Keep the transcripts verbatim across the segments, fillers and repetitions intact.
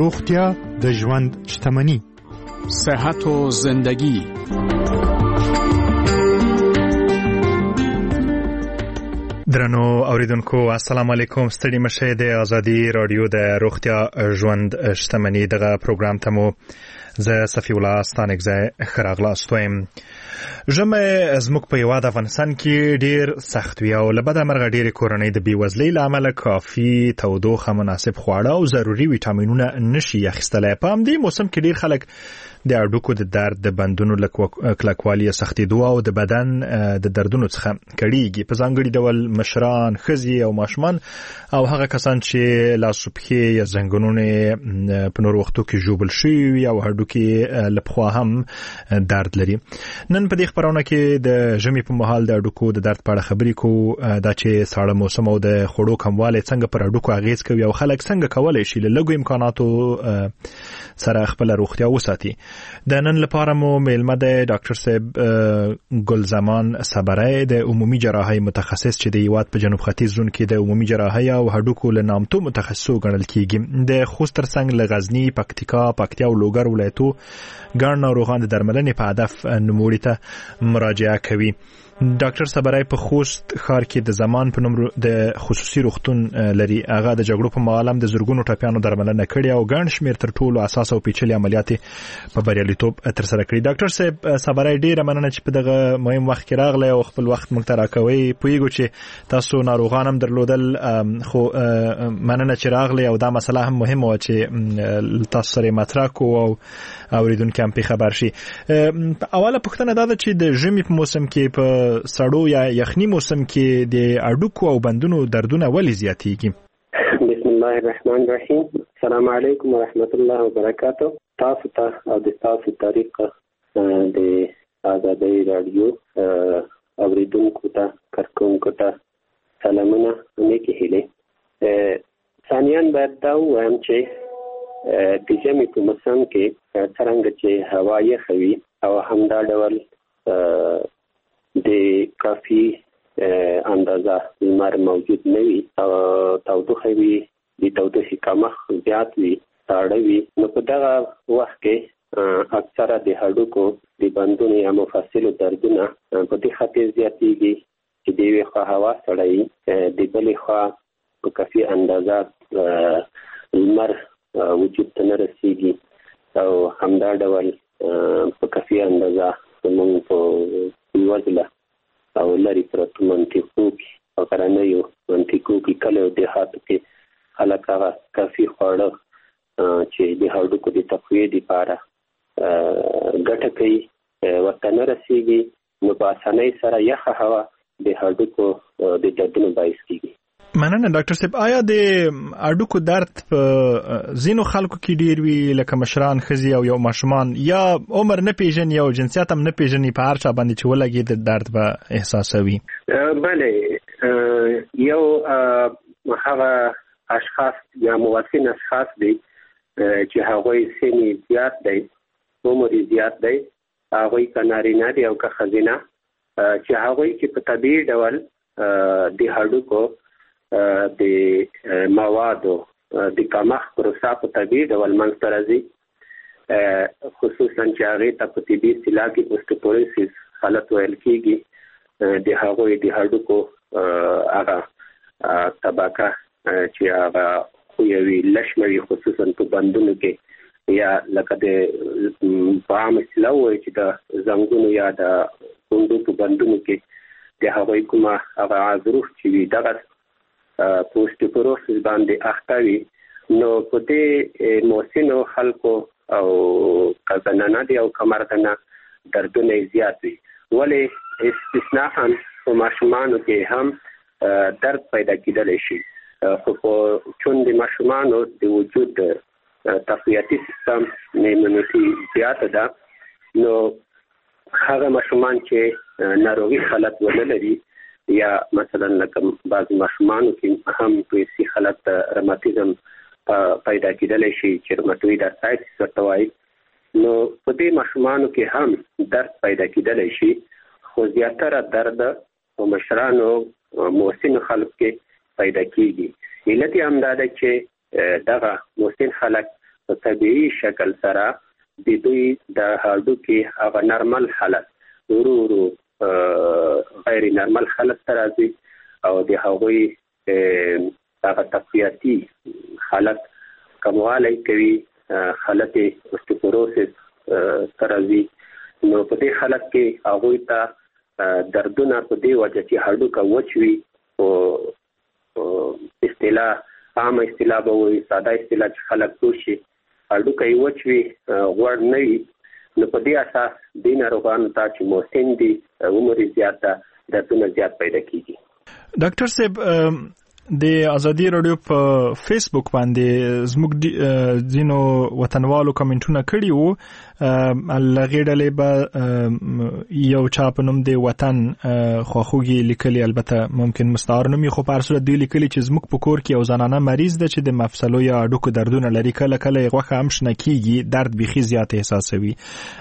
روغتیا د ژوند شتمني. صحت و زندگی. درنو اوریدونکو السلام علیکم. ستړي مشه د ازادي رادیو د روغتیا ژوند شتمني دغه پروګرام ته مو زه صفی الله ستانکزه خراغلاستویم. ژمه زموږ په یواد افغانستان کې ډیر سخت وی او لبد مرغه ډیر کورنۍ د بیوزلۍ لامل کافي تودوخه مناسب خواړه او ضروري ویټامینونه نشي اخیستلای. په همدې موسم کې ډیر خلک د اډوکو د درد د بندونو کلکوالي سختېدو او د بدن د دردونو څخه کړيږي. په ځانګړي ډول مشران، ښځې او ماشومان او هغه کسان چې لاسو پښې یا زنګونونه په نور وختو کې ژوبل شوي او هډوکي لپخوا هم درد لري. نن په دې خبرونه کې د ژمي په مهال د اډوکو د درد په اړه خبرې کوو، دا چې ساړه موسم او د خوړو کموالی څنګه پر اډوکو اغیز کوي او خلک څنګه کولای شي له لږو امکاناتو سره خپل روغتیا وساتي. د نن لپاره مو میلمه د ډاکټر صاحب ګلزمان صبری د عمومي جراحي متخصص چې د هیواد په جنوب ختیځ زون کې د عمومي جراحي او هډوکو له نامتو متخصصو ګڼل کیږي. د خوست ترڅنګ له غزنی، پکتیکا، پکتیا او لوګر ولایتو ګڼ ناروغان د درملنې په هدف نوموړي ته مراجعه کوي. ډاکټر صبری په خوست ښار کې د زمان په نوم د خصوصي روغتون لري. هغه د جګړو په مهال هم د زرګونو ټپیانو درملنه کړې او ګڼ شمېر تر ټولو اساس او پیچلي عملیات په بریالیتوب ترسره کړي. ډاکټر صاحب صبری ډیره مننه چې په دغه مهم وخت کې راغلی او خپل وخت موږ ته راکوي. پوهیږو چې تاسو ناروغان هم درلودل، خو مننه چې راغلی او دا مسله هم مهمه وه چې تاسو سره مطرح کوو او اوریدونکي هم پرې خبر شي. اوله پوښتنه دا ده چې د ژمي په موسم کې په سړو یا یخني موسم کې د اډوکو او بندونو دردونه ولې زیاتېږي؟ بسم الله الرحمن الرحیم. السلام علیکم ورحمت الله وبرکاته. تاسو ته او د تاسو طریقه د ازادي رادیو اوریدونکو ته کارکونکو ته سلامونه نیکی هیله. ثانیاً باید دا ووایم چې د ژمي په موسم کې څرنګه چې هوا یخه وي او همدا ډول د کافي اندازه لمر موجود نه وي او تودوخه وي، د تودوخې کمښت زیات وي، ساړه وي، نو په دغه وخت کې اکثره د هډوکو د بندونو یا مفصلو دردونه په دې خاطر زیاتېږي چې د یوې خوا هوا سړه وي، د بلې خوا په کافي اندازه لمر وجود ته نه رسېږي او همدا ډول په کافي اندازه زموږ په وزله او لري پرتو منطقو کې او غرنیو منطقو کې کلیو دیهاتو کې خلک هغه کافي خواړه چې د هډوکو د تقویې دپاره ګټه کوي ورته نه رسېږي، نو په اسانۍ سره یخه هوا د هډوکو د دردونو باعث کېږي. مننه ډاکټر صاحب. آیا د اډوکو درد په ځینو خلکو کې ډیر وي لکه مشران، ښځې او یو ماشومان، یا عمر نه پیژني او جنسیت هم نه پیژني، په هر چا باندې چې ولګي د درد به احساسوي؟ بله، یو هغه اشخاص یا موسن اشخاص دی چې هغوی سن زیات دی، عمر زیات دی، هغوی که نارینه دی او که ښځینه، چې هغوی چې په طبیعي ډول د هډوکو د موادو د کمښت پروسه په طبیعي ډول منځته راځي، خصوصا چې هغې ته په طبي اصطلاح کې اوسټیوپوروسس حالت ویل کېږي. د هغوی د هډوکو هغه طبقه چې هغه خویوي لشمه وي، خصوصا په بندونو کې، یا لکه د په عام اصطلاح ووایي چې د زنګونو یا د کونډو په بندونو کې د هغوی کومه هغه عضروف چې وي دغه په اوسټیوپوروسس باندې اخته وي. نو په دې موسنو خلکو او که زنانه دي او که مردانه دردونه زیات وي، ولې استثناءً په ماشومانو کې هم درد پیدا کېدلی شي، خو په چون د ماشومانو د وجود تقویتي سیستم ایمونیټي زیاته ده، نو هغه ماشومان چې ناروغي حالت ونه لري، یا مثلا لکه بعض ماشومانو کې هم په سی حالت روماتیزم پیدا کېدلی شي چې روماتوید ارترایټس ورته وایي، نو په دې ماشومانو کې هم درد پیدا کېدلی شي، خو زیاتره درد په مشرانو موسن خلکو کې پیدا کېږي. علت یې همدا ده چې دغه موسن خلک په طبیعي شکل سره د دوی د هډوکي هغه نرمل حالت ورو ورو غیر نرمل حالت ته راځي او د هغوی هغه تقویتي حالت کموالی کوي، حالت اوستیوپوروسس ته راځي. نو په دې حالت کې هغوی ته دردونه په دې وجه چې هډوکه وچ وي او اصطلاح عامه اصطلاح به وایي، ساده اصطلاح چې خلک پوه شي، هډوکه یې وچ وي، غوړ نه وي. نو په دې اساس دې ناروغانو ته چې مسن دي، عمر زیات ده، دردونه زیات پیدا کیږي. ډاکټر صاحب، د ازادي رادیو په فیسبوک باندې زموږ ځینو وطنوالو کمنټونه کړي وو. لغې ډلې به یو چا په نوم د وطن خواخوږي لیکلي، البته ممکن مستعار نوم یې، خو په هر صورت دوی لیکلي چې زموږ په کور کې یو زنانه مریض ده چې د مفصلو یا هډوکو دردونه لري، کله کله یې غوښه هم شنه کیږي، درد بیخي زیات احساسوي.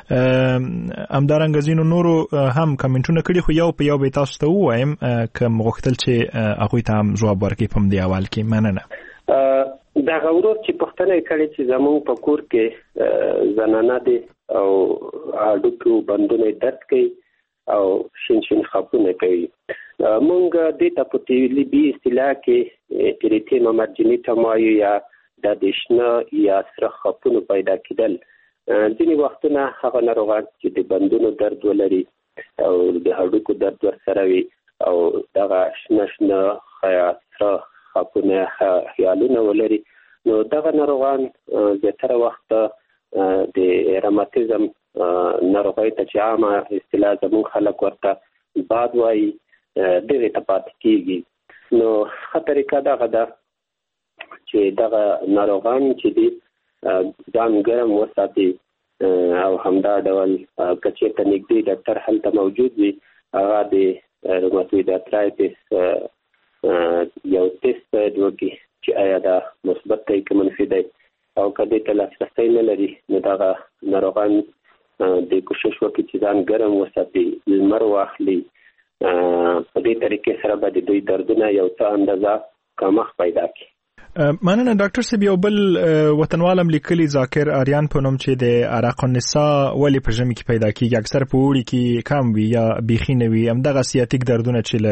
همدارنګه ځینو نورو هم کمنټونه کړي، خو یو په یو به تاسو ته ووایم که غوښتل چې هغوی ته هم ځواب ورکړي په دې اول کې. مننه. دا غوړو چې پښتنه کړي چې زموږ په کور کې زنانه دي او هډوکو بندونه درد کوي او شین شین خاپونه کوي. مونږ د ته په تیلی بي اصطلاح کې اریتیما مرجینیټا وایو، یا د دشنه یا سره خاپونه پیدا کېدل. ځینې وختونه هغه ناروغان چې د بندونو درد ولري او د هډوکو درد ورسره وي او دغه شنه شنه خیا سره خاپونه خیالونه ولري، نو دغه ناروغان زیاتره وخت د روماتیزم ناروغۍ ته چې عامه اصطلاح زموږ خلک ورته باد وایي، دغې ته پاتې کېږي. نو ښه طریقه دغه ده چې دغه ناروغان چې دي ځان ګرم وساتي او همدا ډول که چېرته نږدې ډاکټر هلته موجود وي، هغه د روماتوید ارترایټس یو ټیسټ باید وکړي چې آیا دا مثبت دی که منفي دی، او که دې ته لاسرسی نه لري نو دغه ناروغان د کوشش وکړي چې ځان ګرم وساتي، لمر واخلي. په دې طریقې سره به د دوی دردونه یو څه اندازه کمښت پیدا کړي. مننه ډاکټر صاحب. یو بل وطنوالم لیکلي ذاکر آریان په نوم چې د عرق النساء ولې په ژمي کې پیدا کیږي، اکثر په اوړي کې کم وي یا بیخي نه وي، همدغه سیاتیک دردونه چې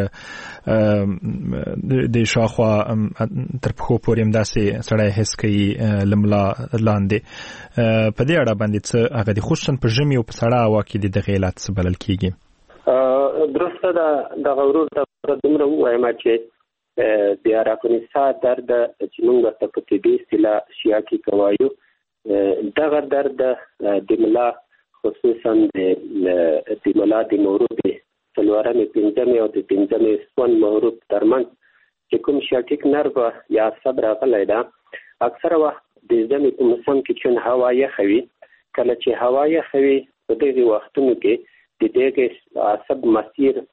له د شاوخوا تر پښو پورې همداسې سړی حس کوي لملا لاندې. په دې اړه باندې څه هغه د خصوصا په ژمي او په سړه هوا کې د دغه علت څه بلل کیږي؟ درسته ده. دغه ورور ته دومره ووایم چې د عرق النساء درد چې موږ ورته په طبي اصطلاح شیاکي کوایو، دغه درد د ملا خصوصا د ملا د مورود څلورمې پنځمې او د پنځمې سپون مورود ترمنځ چې کوم شیاټیک نرو یا عصب راغلی ده، اکثره وخت د ژمي په موسم کې چون هوا یخه وي، کله چې هوا یخه وي په دغې وختونو کې د دغې عصب مسیر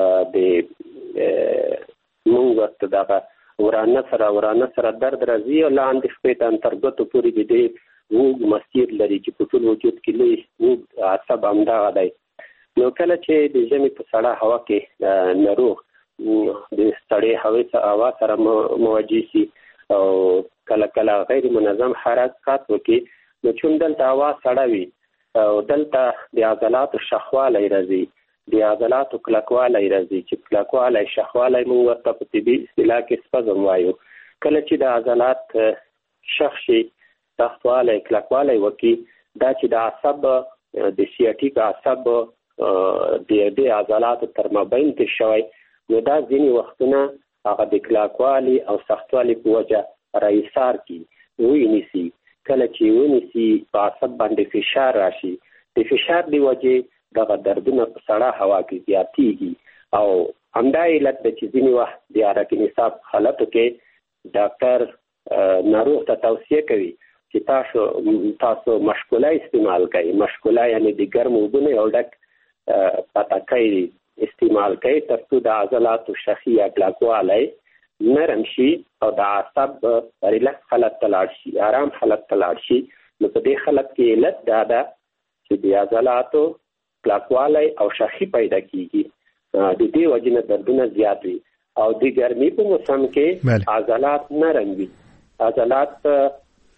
د مونږ ورته دغه ورانه سره ورانه سره درد راځي او لاندې خپې ته انترګتو پورې د دې اوږد مسیر لري چې په ټول وجود کې لوی اوږد عصب همدغه دی. نو کله چې د ژمي په سړه هوا کې ناروغ د سړې هوا سره مواجه شي او کله کله غیر منظم حرکات وکړي، نو چون دلته هوا سړه وي او دلته د عضلاتو شخوالی راځي، د عضلاتو کلکوالی راځي، چې کلکوالی شخوالی موږ ورته په طبي اصطلاح کې سپزم وایو. کله چې د عضلات شخ شي، سختوالی کلکوالی وکړي، دا چې د عصب د سیاټیک عصب د دې عضلاتو تر مابین کې شوی، نو دا ځینې وختونه هغه د کلکوالي او سختوالي په وجه راایثار کړي، ونیسي. کله چې ونیسي په عصب باندې فشار راشي، د فشار دی وجې دغه دردونه په سړه هوا کې زیاتېږي او همدا علت د چې ځینې وخت د عرق النساء حالتو کې ډاکټر ناروغ ته توصیه کوي چې تاسو تاسو مشکوله استعمال کوئ. مشکوله یعنی د ګرمو اوبو نه یو ډک پتاکی استعمال کوي تر څو د عضلاتو شخي یا کلکوالی نرم شي او د عصب ریلکس حالت ته لاړ شي، آرام حالت ته لاړ شي. نو په دې حالت کې علت دا ده چې د عضلاتو کلکوالی او شخي پیدا کیږي، د دې وجې نه دردونه زیات وي. او د ګرمۍ په موسم کې عضلات نرم وي، عضلات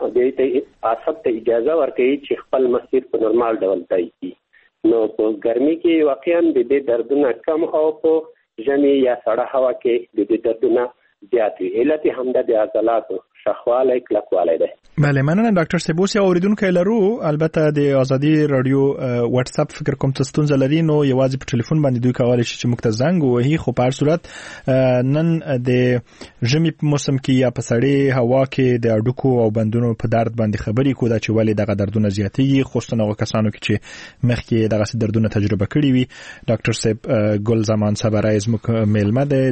دې ته عصب ته اجازه ورکوي چې خپل مسیر په نورمال ډول طی کړي. نو په ګرمي کې واقعا د دې دردونه کم او په ژمي یا سړه هوا کې د دې دردونه زیات وي. علت همدا د عضلاتو شخوالی کلکوالی دی. بله مننه ډاکټر صاحب. اوس یو اوریدونکی لرو، البته د آزادي رادیو واتس اپ فکر کوم څه ستونزه لري، نو یوازې په ټلیفون باندې دوی کولی شي چې موږ ته زنګ ووهي. خو په هر صورت نن د ژمي په موسم کې یا په سړې هوا کې د هډوکو او بندونو په درد باندې خبرې کوو، دا چې ولې دغه دردونه زیاتېږي، خصوصا هغو کسانو کې چې مخکې دغسې دردونه تجربه کړي وي. ډاکټر صاحب ګل زمان صبرای زموږ میلمه دی،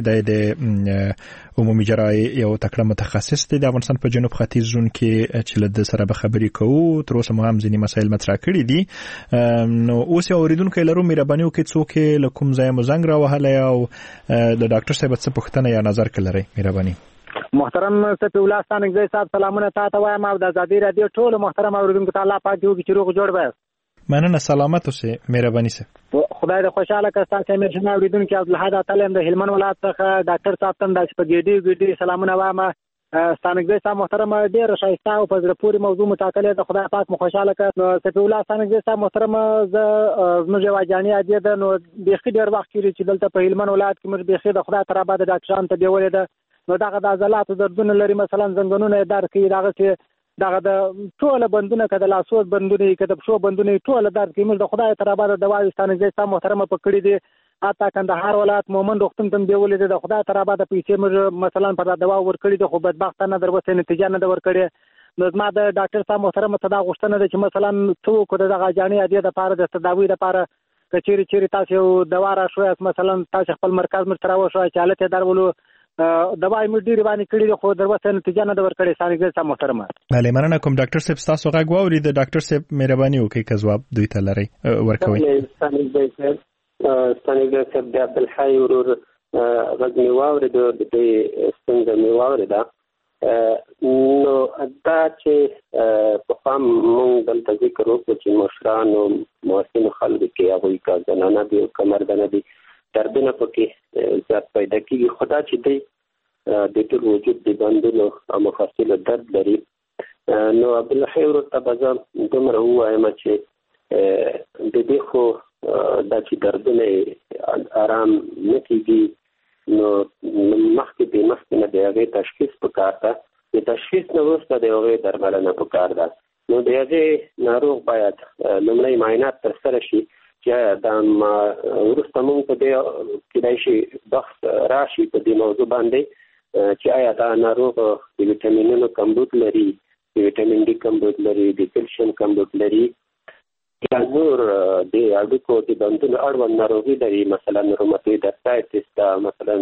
د عمومي جراحي یو تکړه متخصص دی د افغانستان په جنوب ختیځ زون کې چې له د سره به خبرې کوو. تر اوسه مو هم ځینې مسایل مطرح کړي دي. نو اوس یو اورېدونکی لرو، مهرباني وکړئ څوک له کوم ځایه مو زنګ راوهلی او د ډاکټر صاحب څه پوښتنه یا نظر که لرئ مهرباني. محترم صفي الله ستانکزی صاحب سلامونه تا ته وایم او د ازادي رادیو ټولو محترم اوریدونکو ته الله پاک دې وکړي چې روغ جوړ به. مننه، سلامت اوسئ مهرباني صاحب. خدای دې خوشاله کړه. ستاسو امیرشنه اوریدونکو عبدالحد اتلم د هلمند ولایت څخه ډاکټر صاحب ته داسې په ګېډې ګېډې سلامونه وایم. ستانکزی صاحب محترم ډېره ښایسته او په زړه پورې موضوع مټاکلې ده. خدای پاک مو خوشاله کړه. نو صفي الله ستانکزی صاحب محترم زه زموږ یوه جانې عادیه ده، نو بیخي ډېر وخت کېږي چې دلته په هلمند ولایت کې موږ بیخي د خدای تر ابده ډاکټرانو ته بیولې ده. نو دغه د عضلاتو دردونه لري، مثلا زنګنونه یې درد کوي، دغسې دغه د ټوله بندونه که د لاسو بندونه که د پښو بندونه ټوله درد کوي. موږ د خدای تر ابده دواوې ستانکزی صاحب محترمه په کړي دي. حتی کندهار ولایت مومن روغتون ته هم بیولې ده. د خدای تر ابده پیسې موږ مثلا پر دا دوا ورکړي دي، خو بدبختانه در اوسه نتیجه نه ده ورکړې. نو زما د ډاکټر صاحب محترمه ته دا غوښتنه ده چې مثلا څه وکړو د دغه جانې عادیې دپاره د تداوۍ دپاره که چیرې چیرې تاسو یو دوا راشویاست، مثلا تاسو خپل مرکز موږ ته راوښوئ چې هلته یې درولو. دوا یې موږ ډېرې باندې کړي دي، خو در اوسه نتیجه نه ده ورکړې. ستانکزی صاحب محترمه بله مننه کوم. ډاکټر صاحب ستاسو غږ واورید. ډاکټر صاحب مهرباني وکړئ که ځواب دوی ته لرئ ورکوئ. ستانکزی صاحب ستانکزی صاحب د عبدالحی ورور غږ مې واورېد، د دې ستونزه مې واورېده. نو دا چې پخوا موږ دلته ذکر وکړو چې مشرانو محسنو خلکو کې هغوی که زنانه دي او که مردانه دي دردونه پکې زیات پیدا کېږي، خو دا چې دی د ټول وجود د بندونو او مفاصلو درد لري. نو عبدالحی ورور ته به زه دومره ووایم چې د دې خو دا چې دردونه آرام نه کېږي، نو مخکې د مخکې نه د هغې تشخیص پکار ده. د تشخیص نه وروسته د هغې درملنه پکار ده. نو د هغې ناروغ باید لومړی معاینات ترسره شي چې دا وروسته موږ په دې کېدای شي بحث راشي په دې موضوع باندې چې آیا دا ناروغ د ویټامینونو کمبود لري، د ویټامین ډي کمبود لري، د کلشیم کمبود لري، یا نور د هډوکو د بندونو اړوند ناروغي لري، مثلا روماتویډ ارترایټس ده، مثلا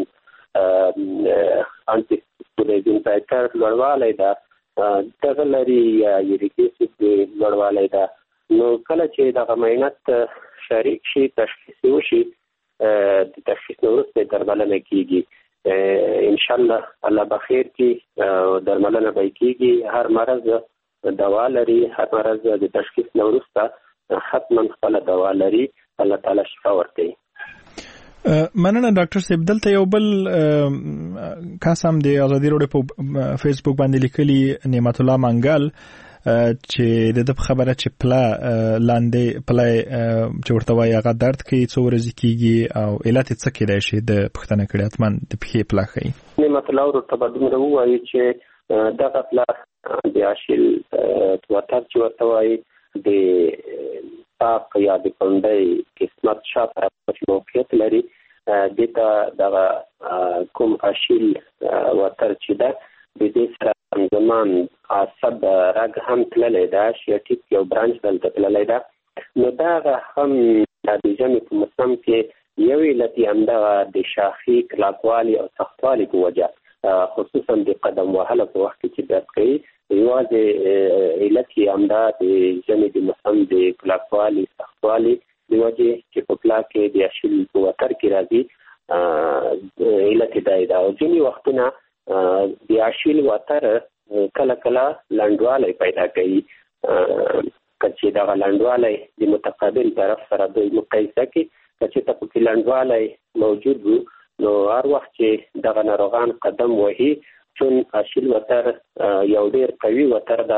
انټي سپولیزم لوړوالی ده دغه لري، یا یوریک اسید لوړوالی ده. نو کله چې دغه معاینات شریک شي، تشخیص وشي، د تشخیص نه وروسته درملنه کېږي. انشاءالله الله به خیر کړي، درملنه به کېږي. هر مرض دوا لري، هر مرض د تشخیص نه وروسته حتما خپله دوا لري. الله تعالی شفا ورکوي. مننه ډاکټر صاحب. دلته یو بل کس هم د ازادي راډیو په فیسبوک باندې لیکلي، نعمت الله منګل، چې د ده خبره چې پله لاندې پله چې ورته وایي هغه درد کوي، څو ورځې کېږي او علت یې څه کېدای شي؟ د پوښتنه کړې حتما د پښې پله ښایي. نعمت الله ورور ته به دومره ووایي چې دغه پله د اشیل وتر چې ورته وایي د ساق یا د کونډۍ قسمت شا طرف موقعیت لري. دې ته دغه کوم اشیل وتر چې ده د دې سره همزمان عصب رګ هم تللی ده، شیاټیک یو برانچ دلته تللی ده. نو دغه هم د ژمي په موسم کې یو علت یې همدغه د شاخي کلکوالي او سختوالي په وجه، خصوصا د قدم وهلو په وخت کې چې درد کوي، یوازې علت یې همدا د ژمي د موسم د کلکوالي سختوالي د وجې چې په پلا کې د اشیل په وتر کې راځي، علت یې دا ده. او ځینې وختونه د اشیل وتر کله کله لنډوالی پیدا کوي، که چې دغه لنډوالی د متقابل طرف سره دوی مقایسه کړي، که چې ته پکې لنډوالی موجود وو، نو هر وخت چې دغه ناروغان قدم وهي، چون اشیل وتر یو ډېر قوي وتر ده،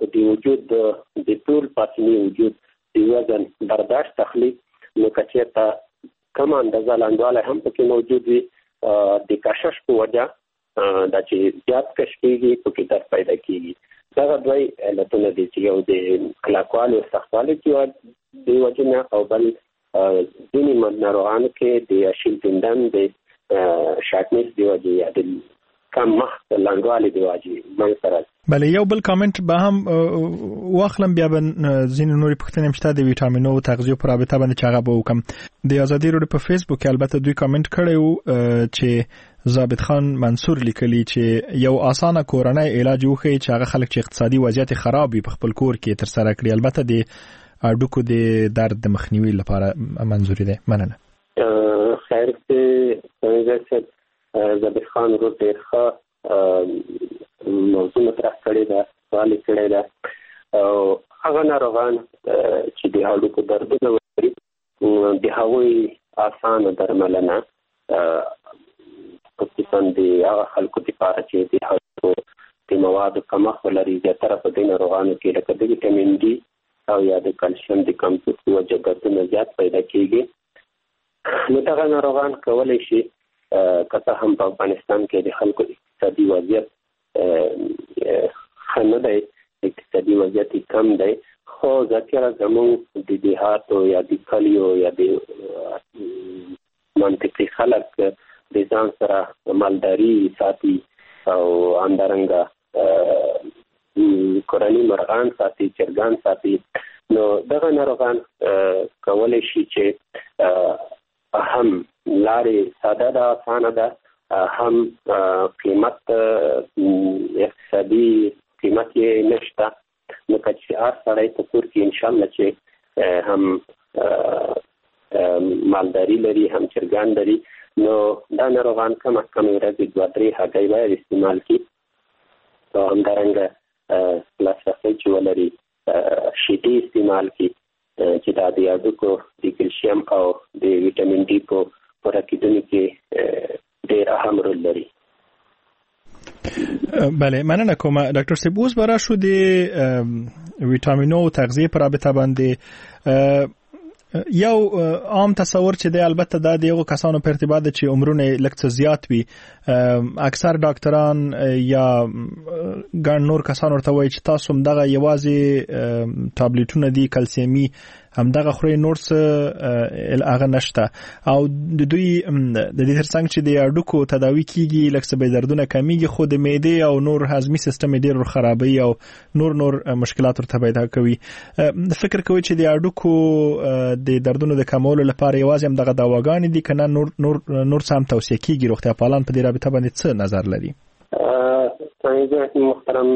د وجود د ټول پاتنی وجود د وزن برداشت تخلی نو کچېرته کم اندازه لاندواله هم پکې موجود وي د کشش په وجه دا چې زیات کش کېږي پکې درد پیدا کېږي دا دوی علتونه دي چې یو د کلکوالي او سختوالي کې د وجه نه او بل ځینې ناروغانو کې د اشیل تندن د شاکنیس دی وجه یا د کم مخ لاندواله دی وجه من سره بله یو بل کامنت به هم واخلم بیا به ځینې نورې پوښتنې هم شته د ویټامینو او تغذیو په رابطه باندې چې هغه به وکړم. د ازادي راډیو په فیسبوک کې البته دوی کامنت کړی و چې ضابط خان منصور لیکلی چې یو اسانه کورنۍ علاج وښیي چې هغه خلک چې اقتصادي وضعیت خراب وي په خپل کور کې تر سره کړي. البته د هډوکو د درد د مخنیوي لپاره منظوري ده. مننه. خیر دې ضابط خان ورو ډېر ښه موضوع مطرح کړې ده، سوال کړی ده او هغه ناروغان چې د هډوکو دردونه لري د هغوی اسانه درملنه خصوصا د هغه خلکو لپاره چې د هډوکو د موادو کمښت لري زیاتره په دې ناروغانو کې لکه د ویټامین ډي او یا د کلسیم د کمښت وجه دردونه زیات پیدا کېږي. نو دغه ناروغان کولی شي که هم په افغانستان کې د خلکو اقتصادي وضعیت ښه نه دی، اقتصادي وضعیت کم دی، خو ذاتره زموږ د دیهاتو یا د کلیو یا د منطقي خلک د ځان سره مالداري ساتي او همدارنګه کورني مرغان ساتي، چرګان ساتي. نو دغه ناروغان کولی شي چې هم لارې ساده ده، اسانه ده، هم قیمت اقتصادي قیمت یې نشته. نو که هر سړی په کور کې انشاءالله چې هم مالداري لري هم چرګان لري نو دا ناروغان کم از کم ورځې دوه درې هګۍ باید استعمال کړي او همدارنګه لاسرسی چې ولري شیدې استعمال کړي چې دا د هډوکو د کلسیم او د ویټامین ډي په پوره کېدنې کې ډېر اهم رول لري. بله مننه کوم ډاکټر صاحب. اوس به راشو د ویټامینو او تغذیې په رابطه باندې یو عام تصور چې دی البته دا د یو کسانو په ارتباط چې عمرونه لږ څه زیات وي اکثر ډاکټران یا ګڼ نور کسان ورته وایي چې تاسو همدغه یوازې ټابلیټونه دي کلسیمي همدغه خوري نور څه هغه نشته او د دوی د دې ترڅنګ چې د هډوکو تداوی کیږي لکه څه به دردونه کمیږي خو د معدې او نور هضمي سیستم ډېر خرابوي او نور نور مشکلات ورته پیدا کوي. فکر کوي چې د هډوکو د دردونو د کمولو لپاره یوازې هم دغه دواګانې دي که نه نور نور نور څه هم توصیه کیږي؟ روغتیا پالان په دې رابطه باندې څه نظر لري؟ څنګه محترم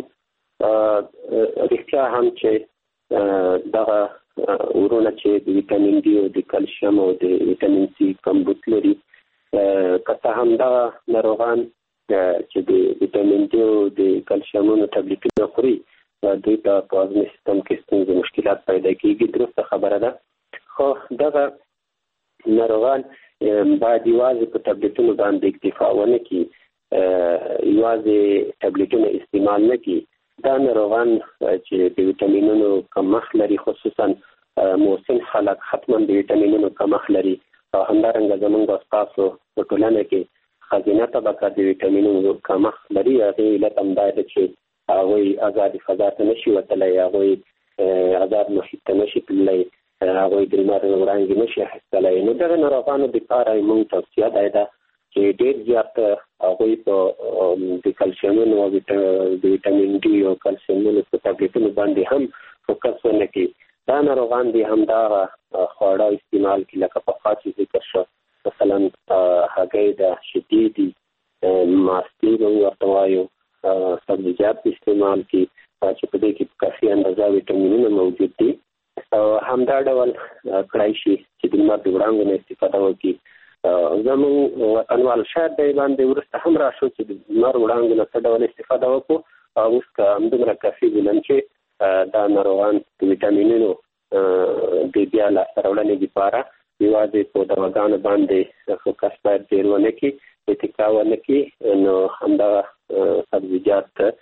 رښتیا هم چې دغه ورونه چې د ویټامین ډي او د کلسیم او د ویټامین سي کمبود لري که هم دغه ناروغان چې د ویټامین ډي او د کلسیمونو ټابلیټونه خوري دوی ته په هضمي سیستم کې ستونزې مشکلات پیدا کېږي. درسته خبره ده، خو دغه ناروغان باید یوازې په ټابلیټونو باندې اکتفا ونه کړي، یوازې ټابلیټونه استعمال نه کړي. دا ناروغان چې د ویټامینونو کمښت لري خصوصا موسن خلک حتما د ویټامینونو کمښت لري او همدارنګه زموږ ستاسو په ټولنه کې خزینه طبقه د ویټامینونو کمښت لري. هغې علت همدا ده چې هغوی ازادې فضا ته نشي وتلی، هغوی ازاد محیط ته نشي تللی، هغوی د لمر وړانګې نشي اخیستلی. نو دغه ناروغانو دپاره موږ توصیه دا ده چې ډېر زیات هغوی په د کلسیمونو او د ویټامین ډي او کلسیمونو په ټابلیټونو باندې هم فوکس ونه کړي. دا ناروغان دي همدغه خواړه استعمال کړي لکه پخوا چې ذکر شو، مثلا هګۍ ده، شیدې دي، ماستې به ورته وایو، سبزیجات استعمال کړي چې په دې کې په کافي اندازه ویټامینونه موجود دي او همدا ډول کړای شي چې د لمر د وړانګو نه استفاده وکړي. زموږ وطنوال شاید دی باندې وروسته هم راشو چې د لمر وړانګو نه څه ډول استفاده وکړو او اوس که همدومره کافي بولم چې دا ناروغان د ویټامینونو د بیا لاسته راوړنې لپاره یوازې په دواګانو باندې فوکس باید ډېر ونه کړي، اتکا ونه کړي. نو همدغه سبزیجات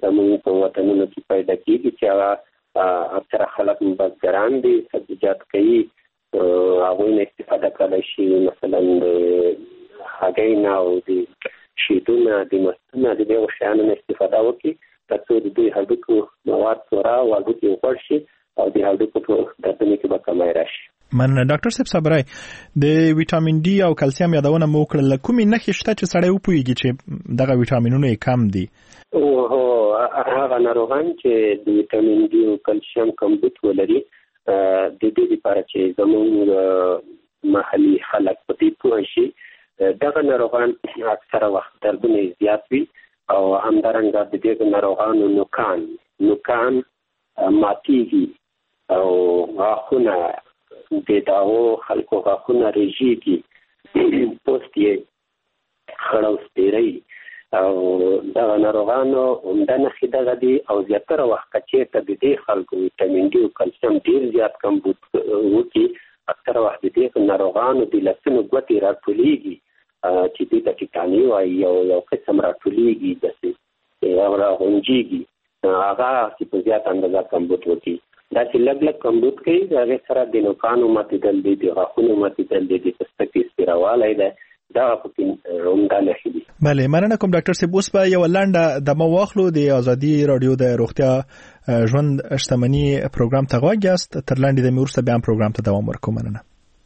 زموږ په وطنونو کې پیدا کیږي چې هغه اکثره خلک بزګران دي، سبزیجات کوي، هغوی نه استفاده کولی شي، مثلا د هګۍ نه او د شیدو نه، د مستو نه، د دغو شیانو نه استفاده وکړي تر څو د دوی هډوکو مواد پوره او هډوکي غوړ شي او د هډوکو په دردونو کې به کمی راشي. من ډاکټر صاحب صبرای د ویټامین ډي او کلسیم یادونه مو وکړه، کومې نښې شته چې سړی وپوهیږي چې دغه ویټامینونه یې کم دي؟ او هغه ناروغان چې د ویټامین ډي او کلسیم کمبود ولري د دې لپاره چې زموږ محلي خلک په دې پوه شي، دغه ناروغان اکثره وخت دردونه زیات وي او همدارنګه د دې ناروغانو نوکان نوکان ماتیږي او غاښونه د داو خلکو غاښونه رژیږي، پوست یې خړ او سپیری او دغه ناروغانو عمده نښې دغه دي. او زیاتره وخت که چېرته د دې خلکو ویټامین ډي او کلسیم ډېر زیات کمبود وکړي، اکثره وخت د دې ناروغانو د لاسونو ګوتې راټولیږي چې دوی ته ټیټاني وایي، یو یو قسم راټولیږي، داسې راغونجېږي، هغه چې په زیات اندازه کمبود وکړي. داسې لږ لږ کمبود کوي، د هغې سره د نوکانو ماتېدل دي، د غاښونو ماتېدل دي، د پوستکي سپیروالی دی، دغه پکې عمده نښې دي. بله، مننه کوم ډاکټر صاحب. اوس به یوه لنډه دمه واخلو. د ازادي راډیو د روغتیا ژوند شتمني پروګرام ته غوږ یاست. تر لنډې دمې وروسته بیا هم پروګرام ته دوام ورکوو. مننه.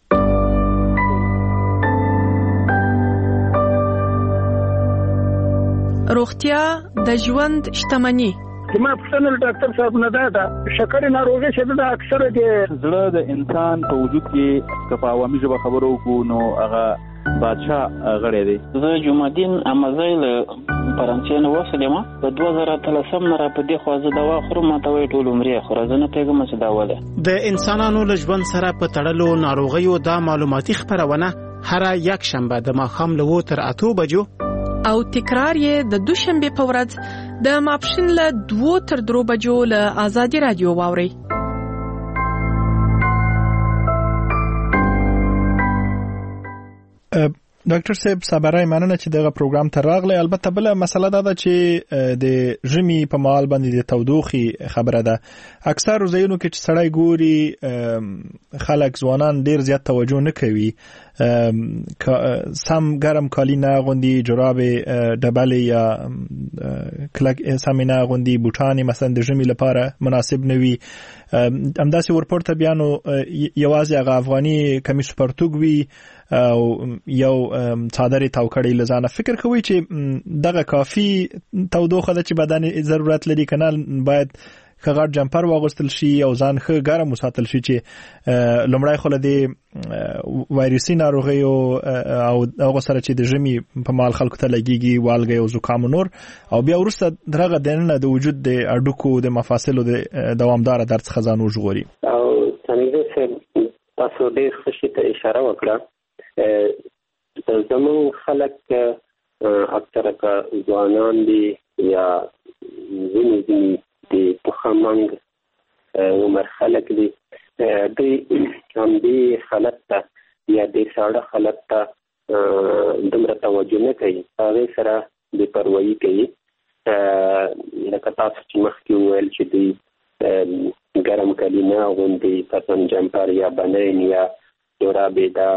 روغتیا د ژوند شتمني. زما پوښتنه ډاکټر صاحب نه ده، شکرې ناروغي چې ده اکثره د زړه د انسان په وجود کې که په عوامي ژبه خبرو وکړو نو هغه بادشاه غړی دی. زه جمعدین امازی له فرانسې نه وسلم، په دوه زره اتلسم نه را په دې خوا زه دوا خورم، ما ته وایي ټول عمر یې خوره، زه نه پوهېږم چې دا ولې. د انسانانو له ژوند سره په تړلو ناروغیو دا معلوماتي خپرونه هره یک شنبه د ماښام له اووه تر اتو بجو او تکرار یې د دوشنبه په ورځ د ماپښین له دوو تر درو بجو له ازادي رادیو واوري. ډاکټر صاحب صبرای، مننه چې دغه پروګرام ته راغلی. البته بل مسله دا ده چې د ژمي په مهال باندې د تودوخې خبره ده. اکثر ځایونو کې چې سړی ګوري خلک ځوانان ډیر زیات توجه نه کوي، سم ګرم کالی نه اغوندي، جرابې ډبلې یا کلک سمې نه اغوندي، بوټانې مثلا د ژمي لپاره مناسب نه وي. همداسې ورپورته بیا نو یوازې هغه افغاني کمیس پرتوګ وي او یو څادرې تاو کړی له ځانه. فکر کوئ چې دغه کافي تودوخه ده چې بدن ضرورت لري که نه باید ښه غټ جمپر واغوستل شي او ځان ښه ګرم وساتل شي چې لومړی خو له دې وایرسي ناروغیو او هغو سره چې د ژمي په مهال خلکو ته لګېږي، والګی او زکام و نور، او بیا وروسته د هغه دننه د وجود د هډوکو د مفاصلو د دوامداره درد څخه ځان وژغوري. او ثانیزه صاحب تاسو ډېر ښه شي ته اشاره وکړه. زموږ خلک اکثره که ځوانان دي یا ځینې ځینې د پخمنګ عمر خلک دي، دوی همدې حالت ته یا د ساړه حالت ته دومره توجه نه کوي، هغې سره بې پروایي کوي. لکه تاسو چې مخکې وویل چې دوی ګرم کالي نه اغوندي، مثلا جمپر یا بنین یا جرابې، دا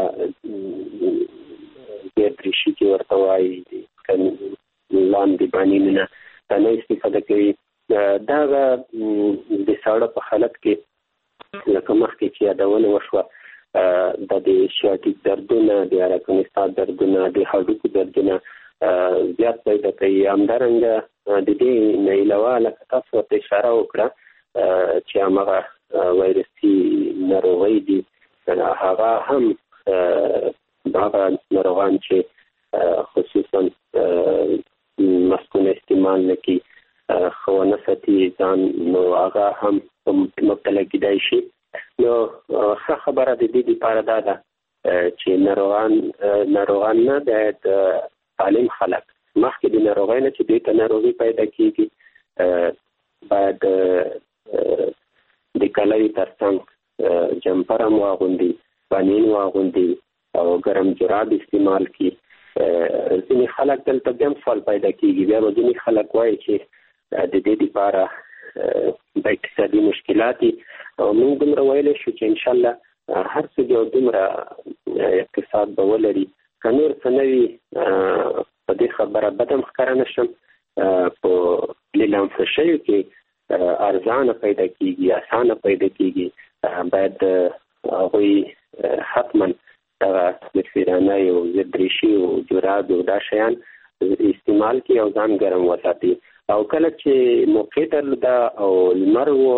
ګیرتریشي چې ورته وایي لاندې بانینونه دا نه استفاده کوي. دغه د ساړه په حالت کې لکه مخکې چې یادونه وشوه، د د شیاتیک دردونه، د اراکنستا دردونه، د هډوکو دردونه زیات پیدا کوي. همدارنګه د دې نه علاوه لکه تاسو ورته اشاره وکړه چې هماغه وایرسي ناروغۍ دي، هغه هم هغه ناروغان چې خصوصا مسکونه استعمال نه کوي، خونه ساتي ځان، نو هغه هم مبتلا کېدای شي. نو ښه خبره د دې لپاره دا ده چې ناروغان ناروغان نه د تعلیم خلک مخکې د ناروغۍ نه چې دوی ته ناروغي پیدا کېږي باید د کلوي تر څنګ جمپر هم واغوندي، بنین واغوندي او ګرم جراب استعمال کړي. ځینې خلک دلته بیا هم سوال پیدا کېږي، بیا به ځینې خلک وایي چې د دې لپاره د اقتصادي مشکلات او موږ دومره ویلی شو چې انشاءالله هر څه یو دومره اقتصاد به ولري که نور څه نه وي په دې خبره بد هم ښکاره نه شم په لیلامفه شویو کې ارزانه پیدا کېږي اسانه پیدا کېږي باید هغوی حتما دغه مدفیرانه او ضدریشي او جراب او دا شیان استعمال کړي او ځان ګرم وساتي او کله چې موقع درلوده او لمر و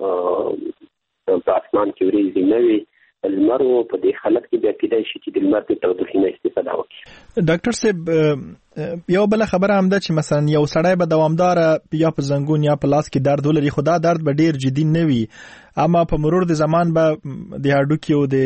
په اسمان کې وریځې نه وي لمر و په دې حالت کې بیا کېدای شي چې د لمر د تودوخې نه استفاده وکړي. ډاکټر صاحب یو بله خبره هم ده چې مثلا یو سړی به دوامداره یا په زنګون یا په لاس کې درد ولري خو دا درد به ډیر جدي نه وي اما په مرور د زمان به د هډوکي او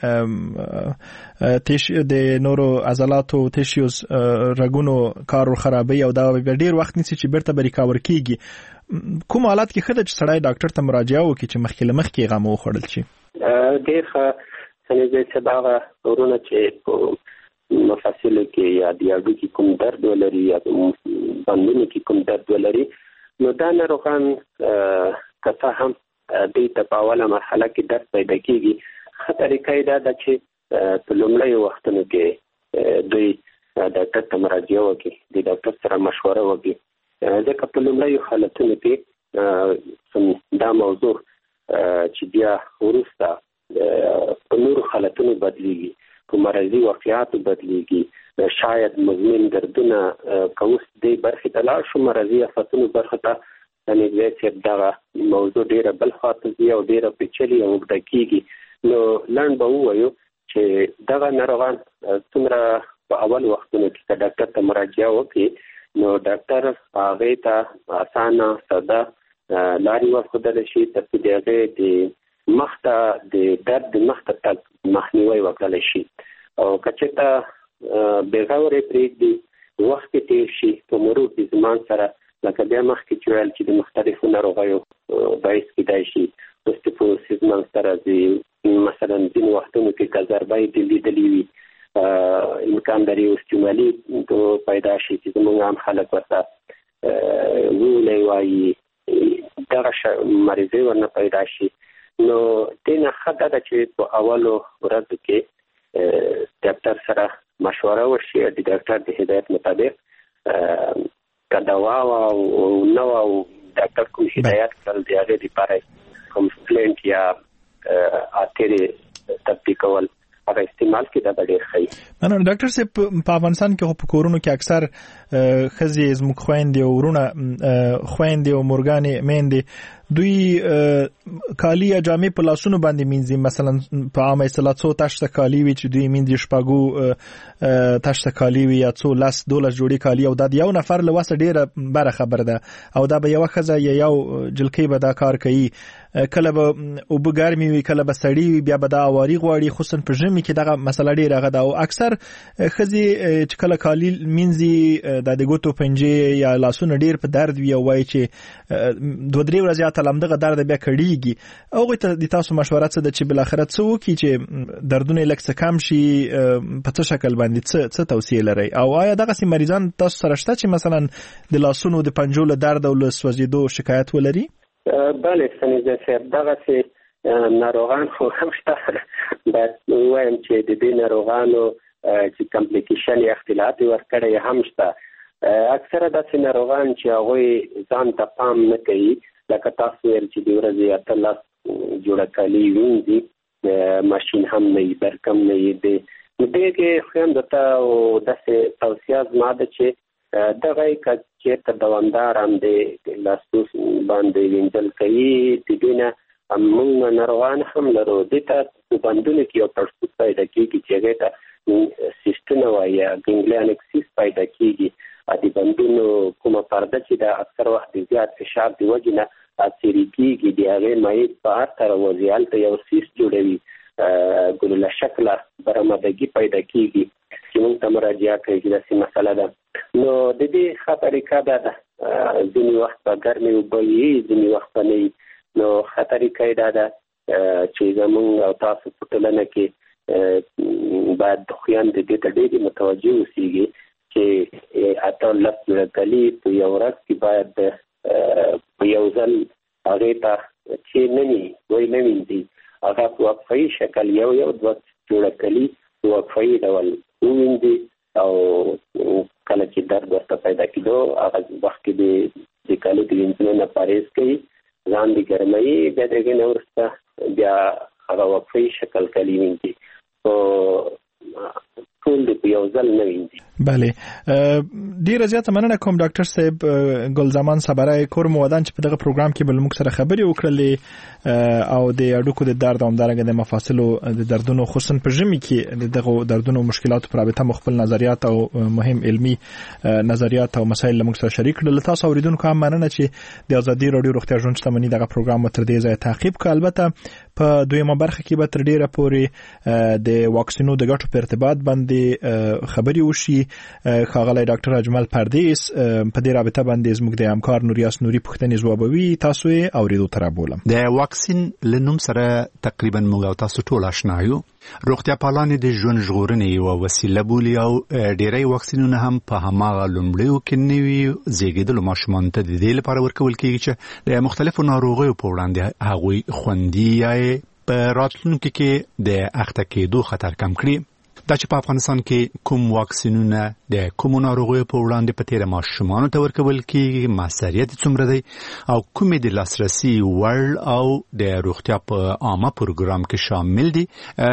د تیش د نورو عضلاتو تیشیوز رګونو کار خرابوي او دا به ډیر وخت نیسي چې بیرته به ریکاور کیږي. کوم حالت کې ښه ده چې سړی ډاکټر ته مراجعه وکړي چې مخکې له مخکې غم وخوړل شي؟ ډېر ښه سنجي صاحب هغه ورونه چې په مفاصلو کې یا د هډوکي کوم درد ولري یا بندونو کې کوم درد ولري نو دا ناروغان که څه هم دوی ته په اوله مرحله کې درد پیدا کېږي ښه طریقه یې دا ده چې په لومړیو وختونو کې دوی ډاکټر ته مراجعه وکړي د ډاکټر سره مشوره وکړي ځکه په لومړیو حالتونو کې دا موضوع چې بیا وروسته په نورو حالتونو بدلیږي په مرضي واقعاتو بدلیږي شاید مزمن دردونه که اوس دې برخې ته لاړ شو مرضي آفتونو برخه ته نږدې چې دغه موضوع ډېره بل خواته ځي او ډېره پیچلې او اوږده کېږي نو لنډ به ووایو چې دغه ناروغان څومره په اول وختونو کې که ډاکټر ته مراجعه وکړي نو ډاکټر هغې ته اسانه ساده لارې ورښودلی شي تر څو د هغې د مخ ته د درد د مخ ته تګ مخنیوی وکړلی شي او که چېرته بېغورې پرېږدي وخت کې تېر شي په مرور د زمان سره لکه بیا مخکې چې ویل چې د مختلفو ناروغیو باعث کېدای شي اوسټیوپوروسیس منځته راځي مثلا ځینې وختونو کې که ضربه یې لیدلې وي امکان لري اوسټیومالي پیدا شي چې زموږ عام خلک ورته وولی وایي دغه مریضۍ ورنه پیدا شي نو دې نه ښه دا ده چې په اولو ورځو کې ډاکټر سره مشوره وشي د ډاکټر د هدایت مطابق که دوا او نو او ډاکټر کوم هدایت کړل دی هغې دپاره کوم سپلینټ یا اترې تطبیقول هغه استعمال کې دا ډېر ښه نه نه ډاکټر صاحب په افغانستان کې خو په کورونو کې اکثر ښځې زموږ خویندې او ورونه خویندې او مورګانې میندې دوی کالي یا جامې په لاسونو باندې مینځي مثلا په عامه اصطلاح څو تشته کالي وي چې دوی مینځي شپږو تشته کالي وي یا څو لس دولس جوړې کالي او دا د یو نفر له وسه ډېره بره خبره ده او دا به یوه ښځه یا یو جلکۍ به دا کار کوي کله به اوبه ګرمې وي کله به سړې وي بیا به دا اواري غواړي خصوصا په ژمي کې دغه مسله ډېره هغه ده او اکثر ښځې چې کله کالي مینځي دا د ګوتو پنجې یا لاسونه ډېر په درد وي او وایي چې دوه درې ورځې اته لمدغه درد بیا کړېږي هغوی ته د تاسو مشوره څه ده چې بالاخره څه وکړي چې دردونه یې لږ څه کم شي په څه شکل باندې څه څه توصیې لرئ او آیا دغسې مریضان تاسو سره شته چې مثلا د لاسونو د پنجو له درد او له سوځېدو شکایت ولري؟ بله سنیزه صاحب دغسې ناروغان خو هم شته باید ووایم چې د دې ناروغانو چې کمپلیکیشن یا اختلالات یې ورکړی هم شته اکثره داسې ناروغان چې هغوی ځان ته پام نه کوي لکه تاسو ویل چې د ورځې اتلس جوړه کالي وینځي ماشین هم نه وي برق هم نه وي نو دې کې خو هم درته داسې توصیه زما ده چې دغه یې که چېرته دوامدار هم د لاسو باندې وینځل کوي د دې نه موږ ناروغان هم لرو دې ته په بندونو کې یو تړسوب پیدا کېږي چې هغې ته سیسټونه وایي یا ګنګلیانکسیس پیدا کېږي د بندونو کومه پرده چې د اکثر وخت د زیات فشار د وجې نه اثرې کېږي د هغې مایع بهر ته راوځي هلته یو سیسټ جوړوي ګلوله شکله برآمدګي پیدا کېږي چې موږ ته مراجعه کوي چې داسې مسله ده نو د دې ښه طریقه دا ده ځینې وخت به ګرمې اوبه وي ځینې وخت به نه وي نو ښه طریقه یې دا ده چې زموږ او تاسو په ټولنه کې باید خویندې دې ته ډېرې متوجه اوسېږي چې اته لس جوړه کالي په یو ورځ کې باید په یو ځل هغه ته چې نه ني وای نه ویني هغه په وقفي شکل یو یو دوه جوړ کړي په وقفي ډول ویني او کله چې درد ورته پیدا کېدو هغه وخت کې د کالو د وینځلو نه پارېز کوي ځان دې ګرمایي بیا دغه نه ورسته بیا هغه وقفي شکل کړي ویني او ټول د یو ځل نه ویني. بله ډیره زیاته مننه کوم ډاکټر صاحب ګل زمان صبرای کور مودان چې په دغه پروګرام کې بل موږ سره خبرې وکړلې او د اډوکو د درد او همدارنګه د مفاصلو د دردونو خصوصا په ژمي کې دغه دردونو مشکلاتو پر رابطه مخبل نظریات او مهم علمی نظریات او مسایل موږ سره شریک کړل. تاسو اوریدونکو هم مننه چې د ازادي رادیو روغتیا ژوند شتمنۍ دغه پروګرام تر دې ځای تعقیب کړ. البته په دویمه برخه کې به تر ډیره پورې د واکسینو د ګټو په ارتباط باندې خبري وشي. ښاغلی ډاکټر اجمل پردیس په دې رابطه باندې زموږ د همکار نوریاس نوري پوښتنې ځوابوي. تاسو یې اوریدو تر بولم. د واکسین لنوم سره تقریبا موږ او تاسو ټول آشنا یو. روغتیا پالان د ژوند ژغورنې یو وسیله بولي او ډیری واکسینونه هم په هماغه لومړیو کې نوي زیږیدلو ماشومان ته د دې لپاره ورکول کیږي چې د مختلفو ناروغیو په وړاندې هغوی خوندي یا په راتلونکي کې د اخته کېدو خطر کم کړي. دا چې په افغانستان کې کوم واکسینونه د کوم ناروغیو په وړاندې په تیر ماشومان ته ورکول کیږي مسؤلیت څومره دی او کومې د لاسرسي وړ او د روغتیا په عامه پروګرام کې شامل دي.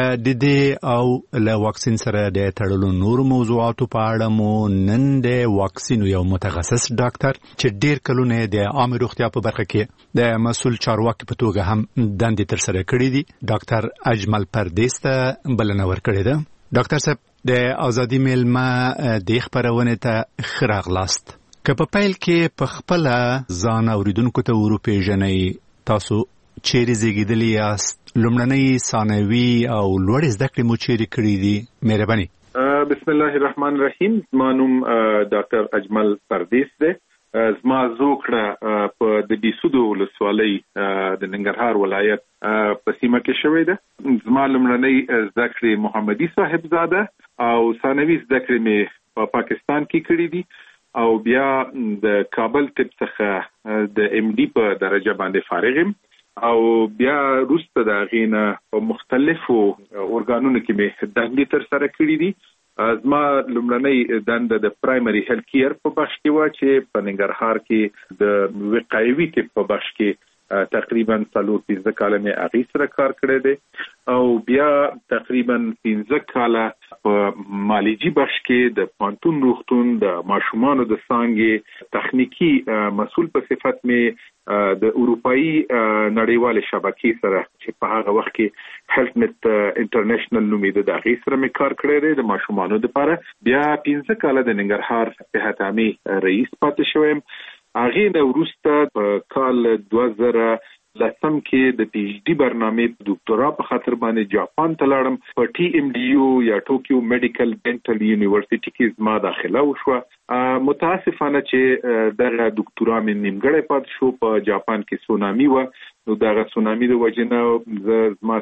د دې او له واکسین سره د تړلو نور موضوعاتو په اړه مو نن د واکسین یو متخصص ډاکټر چې ډیر کلونه د عامه روغتیا په برخه کې د مسؤل چارواکي په توګه هم دندې تر سره کړې دي ډاکټر اجمل پردیس ته بلنه ورکړې ده. ډاکټر صاحب د ازادي میلمه د خبرونه ته خراغلاست که په پیل کې په خپل ځان اوریدونکو ته ورپېژنئ تاسو چیرې زیږیدلی یاست لومړنۍ ثانوي او لوړې زده کړې مو چیرې کړې دي مهرباني. بسم الله الرحمن الرحیم. زما نوم ډاکټر اجمل پردیس دی. زما زوکړه په د بیسودو ولسوالۍ د ننګرهار ولایت په سیمه کې شوې ده. زما لومړنۍ زده کړې محمدي صاحبزاده او ثانوي زده کړې مې په پاکستان کې کړې دي او بیا د کابل طب څخه د ام ډي په درجه باندې فارغ یم او بیا وروسته د هغې نه په مختلفو ارګانونو کې مې دندې تر سره کړې دي. زما لومړنۍ دنده د پرایمري هیلث کیر په بخش کې و چې په ننګرهار کې د وقایوي طب په بخش کې تقریبا څلور پنځه کاله مې هغې سره کار کړی دی او بیا تقریبا پنځه کاله په مالجي بخش کې د پوهنتون روغتون د ماشومانو د څانګې تخنیکی مسؤل په صفت مې د اروپایي نړیوال شبکې سره چې په هغه وخت کې هیلث نت انټرنیشنل نومېده د هغې سره مې کار کړی دی د ماشومانو دپاره. بیا پنځه کاله د ننګرهار صحت عامې رئیس پاتې شویم. هغې نه وروسته په کال دوه زره لسم کې د پی ایچ ډي برنامې دکتورا په خاطر باندې جاپان ته لاړم. په ټي ام ډي یو یا ټوکیو میډیکل ډینټل یونیورسيټي کې زما داخله وشوه. متاسفانه چې دغه دکتورا مې نیمګړی پاتې شو. په جاپان کې سونامي و نو دغه سونامي د وجې نه زما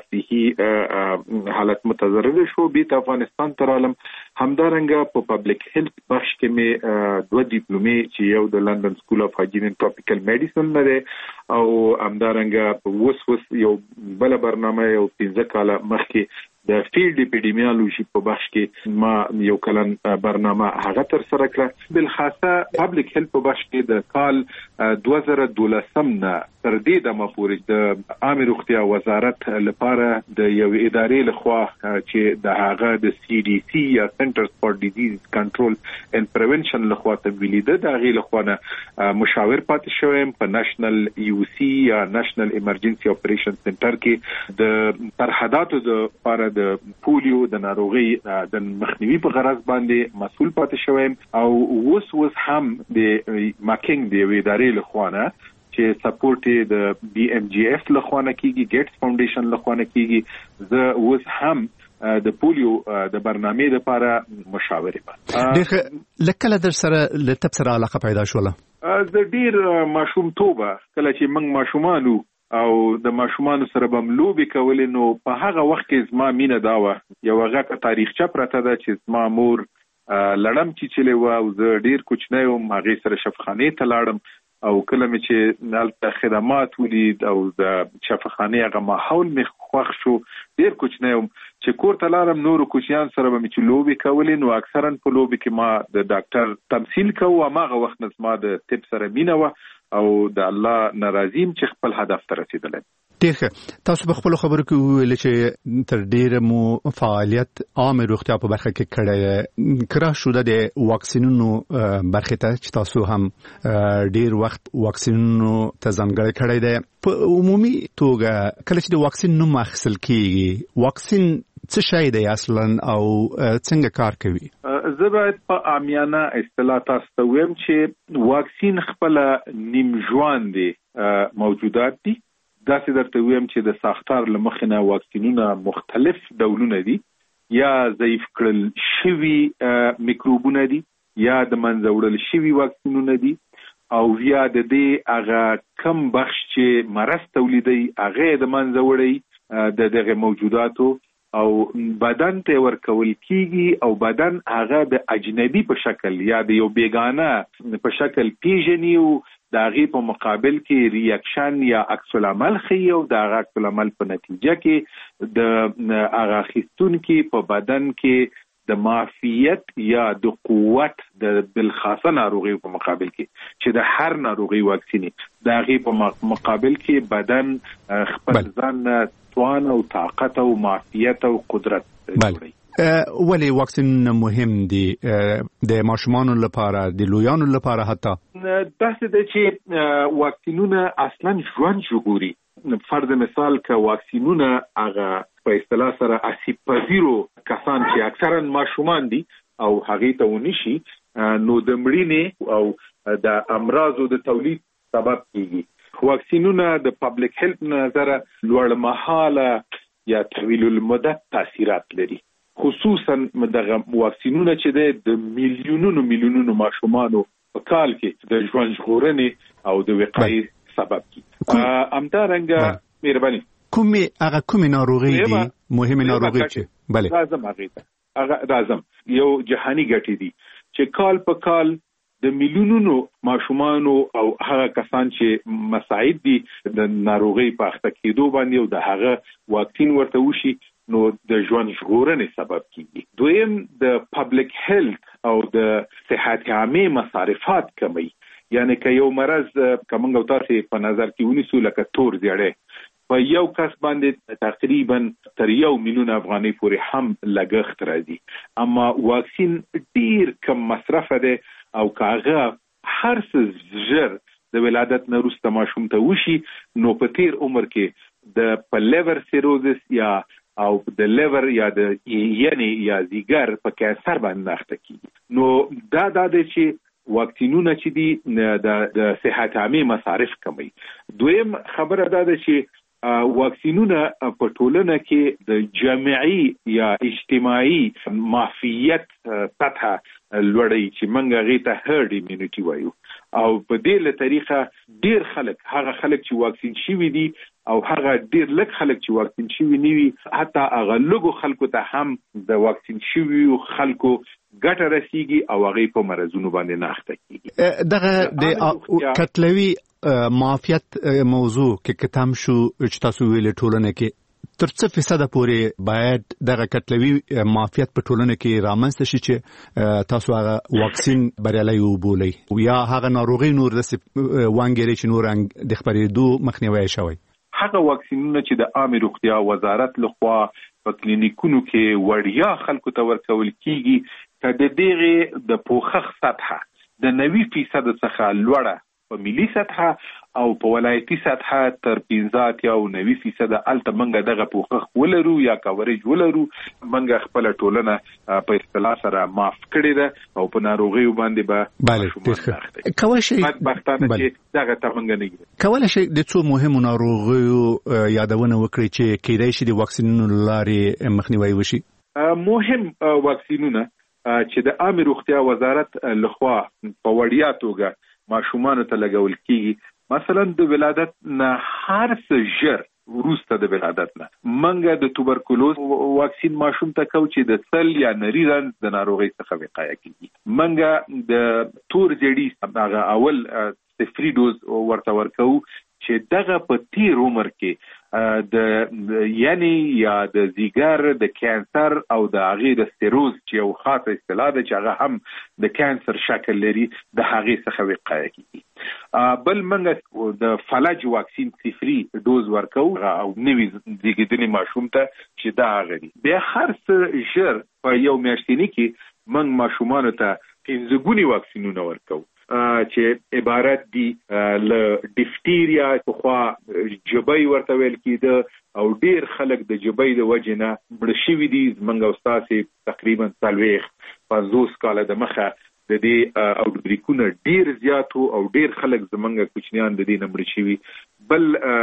صحي حالت متضرر شو. بیرته افغانستان ته رالم. همدارنګه په پبلک هیلث بخش کې مې دوه ډیپلومې چې یو د لندن سکول اف هایجین اینڈ ټراپیکل میډیسن نه دی او همدارنګه وس وس یو بل برنامه یو پنځه کاله مخکې د فیلډ اپیډیمیولوژي په بخش کې ما یو کلن برنامه هغه تر سره کړه. بل خاصه پبلک هیلث په بخش کې د کال دوه زره دولسم نه تر دې دمه پورې د عامه روغتیا وزارت لپاره د یو ادارې لخوا چې د هغه د سی ډي سی یا سنټرز فار ډیزیز کنټرول اند پریونشن لخوا تمویل ده د هغې لخوا نه مشاور پاتې شوم. په نېشنل یو سی یا نېشنل ایمرجنسي اپریشن سنټر کې د سرحداتو د لپاره د پولیو د ناروغي د مخنیوي په غرض باندې مسؤل پاتې شوم او اوس اوس هم د ماکینګ د ادارې لخوا نه چې سپورټ د بي ام جي اف لخوا نه کیږي ګیټس فاونډیشن لخوا نه کیږي زه اوس هم د پولیو د برنامې لپاره مشاور یم. ډېر لکه در سره له تب سره علاقه پیدا شوله. د ډېر ماشوم توبه کله چې موږ ماشومانو او د ماشومانو سره به لوبې کولې نو په هغه وخت کې زما مینه دا وه یو هغه تاریخچه پرته ده چې زما مور لړم چیچلې وه او زه ډېر کوچنی وم. هغې سره شفخانې ته لاړم او کله مې چې نالته خدمات ولید او د شفاخانه هغه ماحول مې خوښ شو ډیر کوچنی چې کور ته لاړم نورو کوچیان سره به مې چې لوبې کولې نو اکثرا په لوبې کې ما د ډاکټر تمثيل کوو هغه وخت نه ما د طب سره مینه و او د الله ناراضیم چې خپل هدف ته رسیدل. ډیر ښه. تاسو په خپل خبرو کې ویل چې تر ډیره مو فعالیت عام روغتیا په برخه کې کړی کرا شو د واکسینونو برخه ته چې تاسو هم ډیر وخت واکسینونو ته ځانګړی کړی دی. په عمومي توګه کله چې د واکسین نوم اخیستل کیږي واکسین څه شی دی اصلا او څنګه کار کوي؟ زه باید په عامیانه اصطلاح تاسو ته وایم چې واکسین خپل نیم ژوند دي موجودات دي. دا چې درته وایم چې د ساختار لمخنه واکسینونه مختلف ډولونه دي یا ضعیف کړل شوی میکروبونه دي یا د منځوړل شوی واکسینونه دي او یا د دې هغه کم بخش چې مرض تولیدي هغه د منځوړي د دغه موجوداتو او بدن ته ورکول کیږي او بدن هغه د اجنبي په شکل یا د یو بیگانه په شکل پیژني او د هغه په مقابل کې ریاکشن یا عکس العمل خي او د هغه عکس العمل په نتیجه کې د هغه خستون کې په بدن کې د معافیت یا د قوت د بالخاصه ناروغي په مقابل کې چې د هر ناروغي واکسیني د هغه په مقابل کې بدن خپل ځان توان او طاقت او معافیت او قدرت لري. ولی واکسین مهم دي د ماشومانو لپاره د لویانو لپاره حتی داسې ده چې واکسینونه اصلا ژوند ژغوري. فرض مثال که واکسینونه هغه په اصطلاح سره اسیب پذیرو کسان چې اکثرا ماشومان دي او هغه ته ونشي نو د مړینې او د امراضو د تولید سبب کیږي. واکسینونه د پبلک هیلث نظر لوړ مهاله یا طویل المدت تاثیرات لري. خصوصا دغه واکسینونه چې د میلیونونو میلیونونو ماشومانو په کال کې د ژوند ژغورنې او د وقایې سبب کیږي. همدارنګه مهرباني کومې هغه کومې ناروغي دي مهمه ناروغي چې بله لازم هغه هغه لازم یو جهانی ګټې دي چې کال په کال د میلیونونو ماشومانو او هغه کسان چې مساعد دي د ناروغي په اخته کېدو باندې او د هغه واکسین ورته وشي نو د ژوند ژغورنې سبب کیږي. دویم د پبلک هیلث او د صحت عامه مصارفات کمی. یعنی که یو مرض کومنګ تاسو په نظر کې ونیسو لکه تور زیړی په یو کس باندې تقریبا تر یو میلیون افغانۍ پورې هم لګښت راځي اما واکسین ډیر کم مصرف ده او کاغه هر څه زر د ولادت نه وروسته ماشوم ته وشي نو په تیر عمر کې د په لیور سیروزس یا او د لیور یا د یعنی یا زیګر په کانسر باندې اخته کیږي. نو دا د چې واکسینونه چې دي د صحت عامه مصارف کموي. دویم خبره دا ده چې واکسینونه په ټولنه کې د جمعي یا اجتماعي معافیت سطح لوړی چې منګه غیته هرد ایمونټي وایو او په دې له طریقه ډیر خلک هغه خلک چې واکسین شوي دي او هغه ډیر لږ خلک چې واکسین شوي نه وي حتی هغه لږو خلکو ته هم د واکسین شوي خلکو ګټه رسیږي او هغه په مرزونو باندې نه اخته کیږي. دغه د کتلوي معافیت موضوع کې کتم شو چې تاسو ویل ټولنه کې تر څه فیصد پورې باید دغه کتلوي معافیت په ټولنه کې رامنځته شي چې تاسو هغه واکسین بریالي وبولئ یا هغه ناروغي نور د وانګری چې نور د خبرېدو مخنیوي شوی. هغه واکسینونه چې د عامه روغتیا وزارت لخوا په کلینیکونو کې وړیا خلکو ته ورکول کیږي چې د دغه د پوښښ سطح د نوي فیصد څخه لوړه په ملي سطح او په ولایتي سطح تر پنځه یا نوي فیصد الته منګه دغه پوښښ ولرو یا کاورج ولرو منګه خپل ټولنه په اصطلاح سره معاف کړی ده او په ناروغي باندې به بله کوي شي بدبختانه چې دغه تمنګ نه کوي شي د څو مهمو ناروغیو یادونه وکړي چې کېدای شي د واکسینونو لارې مخنیوي وشي. مهم واکسینونه چې د عامه روغتیا وزارت لخوا په وړیا توګه ماشومان ته لګول کیږي مثلا د ولادت نه هر څه ژر وروسته د ولادت نه منګه د توبرکلوز واکسین ماشوم ته کو چې د سل یا نری رنځ د ناروغۍ څخه وقایه کیږي. منګه د تور جړی هغه اول صفري ډوز ورته ورکو چې دغه په تیر عمر کې د یعنی یا د زیګر د کانسر او د هغې د سټیروز چې یو خاصه اصطلاح ده چې هغه هم د کانسر شکل لري د هغې څخه وقایه کیږي. بل موږ د فلج واکسین صفري ډوز ورکو او نوي زیږیدلي ماشوم ته چې دا هغه دي. بیا هر څه ژر په یو میاشتني کې موږ ماشومانو ته پنځه ګوني واکسینونه ورکو چې عبارت دي له ډیفتیریا پخوا جبۍ ورته ویل کېده او ډیر خلک د جبۍ د وجې نه مړه شوي دي. زموږ او ستاسې تقریبا څلوېښت پنځوس کاله د مخه د دې اوټبریکونه ډیر زیات او ډیر خلک زموږ کوچنیان د دې نه مړه شوي. بل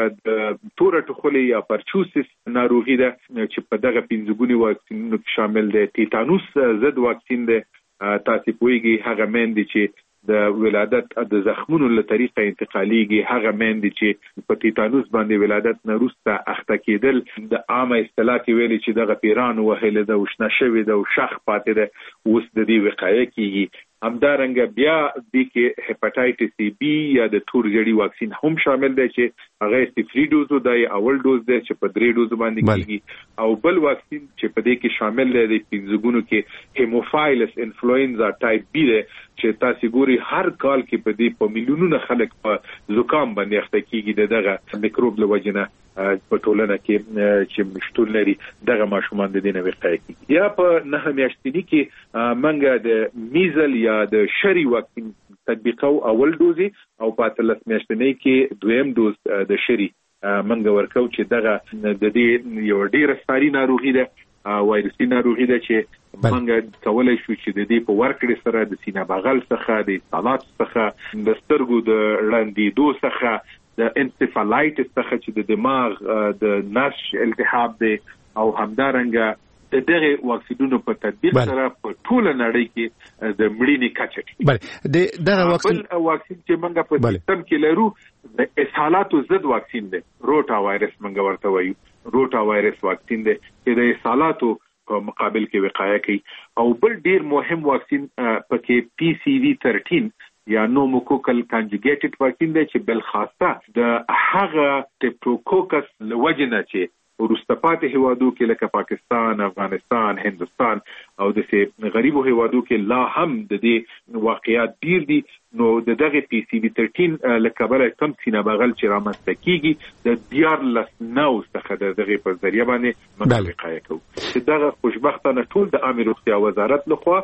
د توره ټخولې یا پرچوسس ناروغي ده چې په دغه پنځه ګوني واکسینونو کې شامل دی. تیتانوس ضد واکسین دی. تاسې پوهېږئ هغه میندې چې د ولادت د زخمونو له طریقه انتقالیږي، هغه میندې چې په تیتانوس باندې ولادت نه وروسته اخته کېدل د عامه اصطلاح کې ویلي چې دغه پیران وهلې ده او شنه شوې ده او شخ پاتې ده، اوس د دې وقایه کېږي. همدارنګه بیا دې کې هپاټایټس بی یا د تور ګړي واکسین هم شامل دی چې هغه صفري ډوز دی، اول ډوز دی چې په درې ډوز باندې کېږي، او بل واکسین چې په دې کې شامل دی د پنځه ګونو کې هیموفایلس انفلوئنزا ټایپ بی دی چې تاسو ګوري هر کال کې په دې په میلیونونو خلک په زکام باندې اخته کېږي د دغه میکروب له وجې نه په ټولنه کې چې شتون لري دغه ماشومان د دې نه وقایه کېږي. یا په نهه میاشتني کې موږ د میزل یا د شری واکسین تطبیقو اول ډوزي او په اتلس میاشتنۍ کې دویم ډوز د شری موږ ورکو چې دغه د دې یو ډیره ساري ناروغي ده، وایرسي ناروغي ده چې موږ کولای شو چې د دې په ورکړې سره د سینه بغل څخه د سالات څخه د سترګو د ړندېدو څخه د انسفالایټس څخه چې د دماغ د نش التهاب دی او همدارنګه د دغه واکسینونو په تطبیق سره په ټوله نړۍ کې د مړینې کچه ټیټه. بله د دغه واکسین واکسین چې موږ په سیستم کې لرو د اسهالاتو ضد واکسین دی، روټا وایرس موږ ورته وایو. روټا وایرس واکسین دی چې د اسهالاتو په مقابل کې وقایه کوي. او بل ډیر مهم واکسین پکې پی سی وی تلتر یا نوموکوکل کانجوګیټډ واکسین دی چې بل خاصه د هغه ټیپټوکوکس لوجې نه چې وروسته پاتې هیوادو کې لکه پاکستان، افغانستان، هندوستان او د سه غریبو هیوادو کې لا هم د دې واقعیات ډیر دي، نو د دغه پی سی وی تلتر لکه بل کم سینه بغل چې رامنځته کیږي د دیارلس نو څخه د دغه په ذریعہ باندې موږ وقایه کوو. چې دغه خوشبختانه ټول د عامه روغتیا وزارت لخوا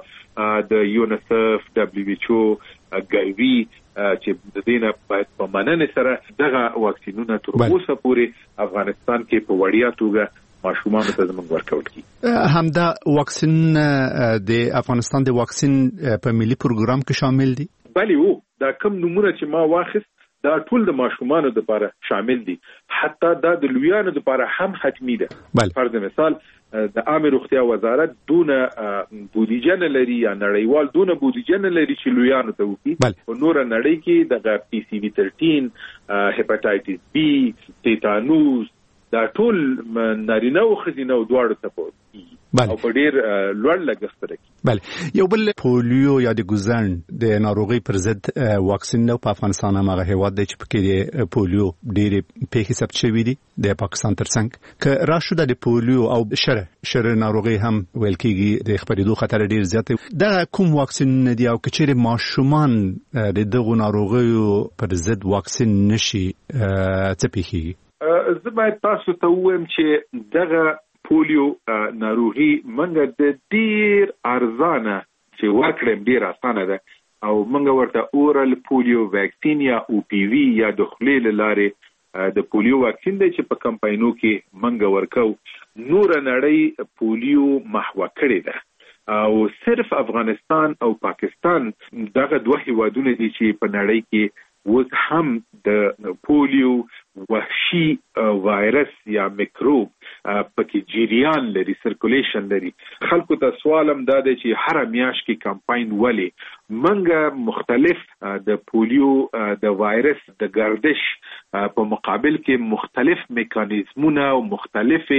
د یونیسف، دبلیو ایچ او، ګایوي چې د دینه باید په مننه سره دغه واکسینونه تر اوسه پورې افغانستان کې په وړیا توګه ماشومان ته زموږ ورکول کی. همدا واکسین د افغانستان د واکسین په ملي پروګرام کې شامل دي؟ بله وو، دا کوم نمونه چې ما واخیست دا ټول د ماشومانو لپاره شامل دي، حتی دا د لویانو لپاره هم حتمی ده. فرض مثال د عامه روغتیا وزارت دونه بودیجه نه لري یا نړیوال دونه بودیجه نه لري چې لویانو ته وکړي. په نور نړۍ کې د پی سی وی تلتر، هپاټایټس بی، تیتانوس دا ټول نارینه او ښځینه دواړو ته پوهیږي او په ډیر لوړ لګښت سره. بله یو بل پولیو یا د ګوزن د ناروغي پر ضد واکسین نو په افغانستان هغه هیواد دی چې پکې د پولیو ډېرې پیښې ثبت شوې دي د پاکستان ترڅنګ که راشو د پولیو او شره شره ناروغي هم ویل کېږي د خپرېدو خطر ډېر زیات دی. دا کوم واکسین دی او که چیرې ماشومان د دغو ناروغیو پر ضد واکسین نشي څه پیښیږي؟ زه باید تاسو ته ووایم چې دغه پولیو ناروغي منګه د ډیر ارزانه چې ورکړم ډیر اسانه ده او منګه ورته اورال پولیو ویکسین یا او پی وی یا د خولې لارې د پولیو واکسین دی چې په کمپاینو کې منګه ورکو. نور نړۍ پولیو محو کړی ده او صرف افغانستان او پاکستان دغه دوه هیوادونه دي چې په نړۍ کې اوس هم د پولیو وحشي وایرس یا میکروب پکې جریان لري، سرکولیشن لري. خلکو ته سوالم دا دی چې هر میاشت کې کمپاین ولې منګه مختلف د پولیو د وایرس د گردش په مقابل کې مختلف میکانیزمونه او مختلف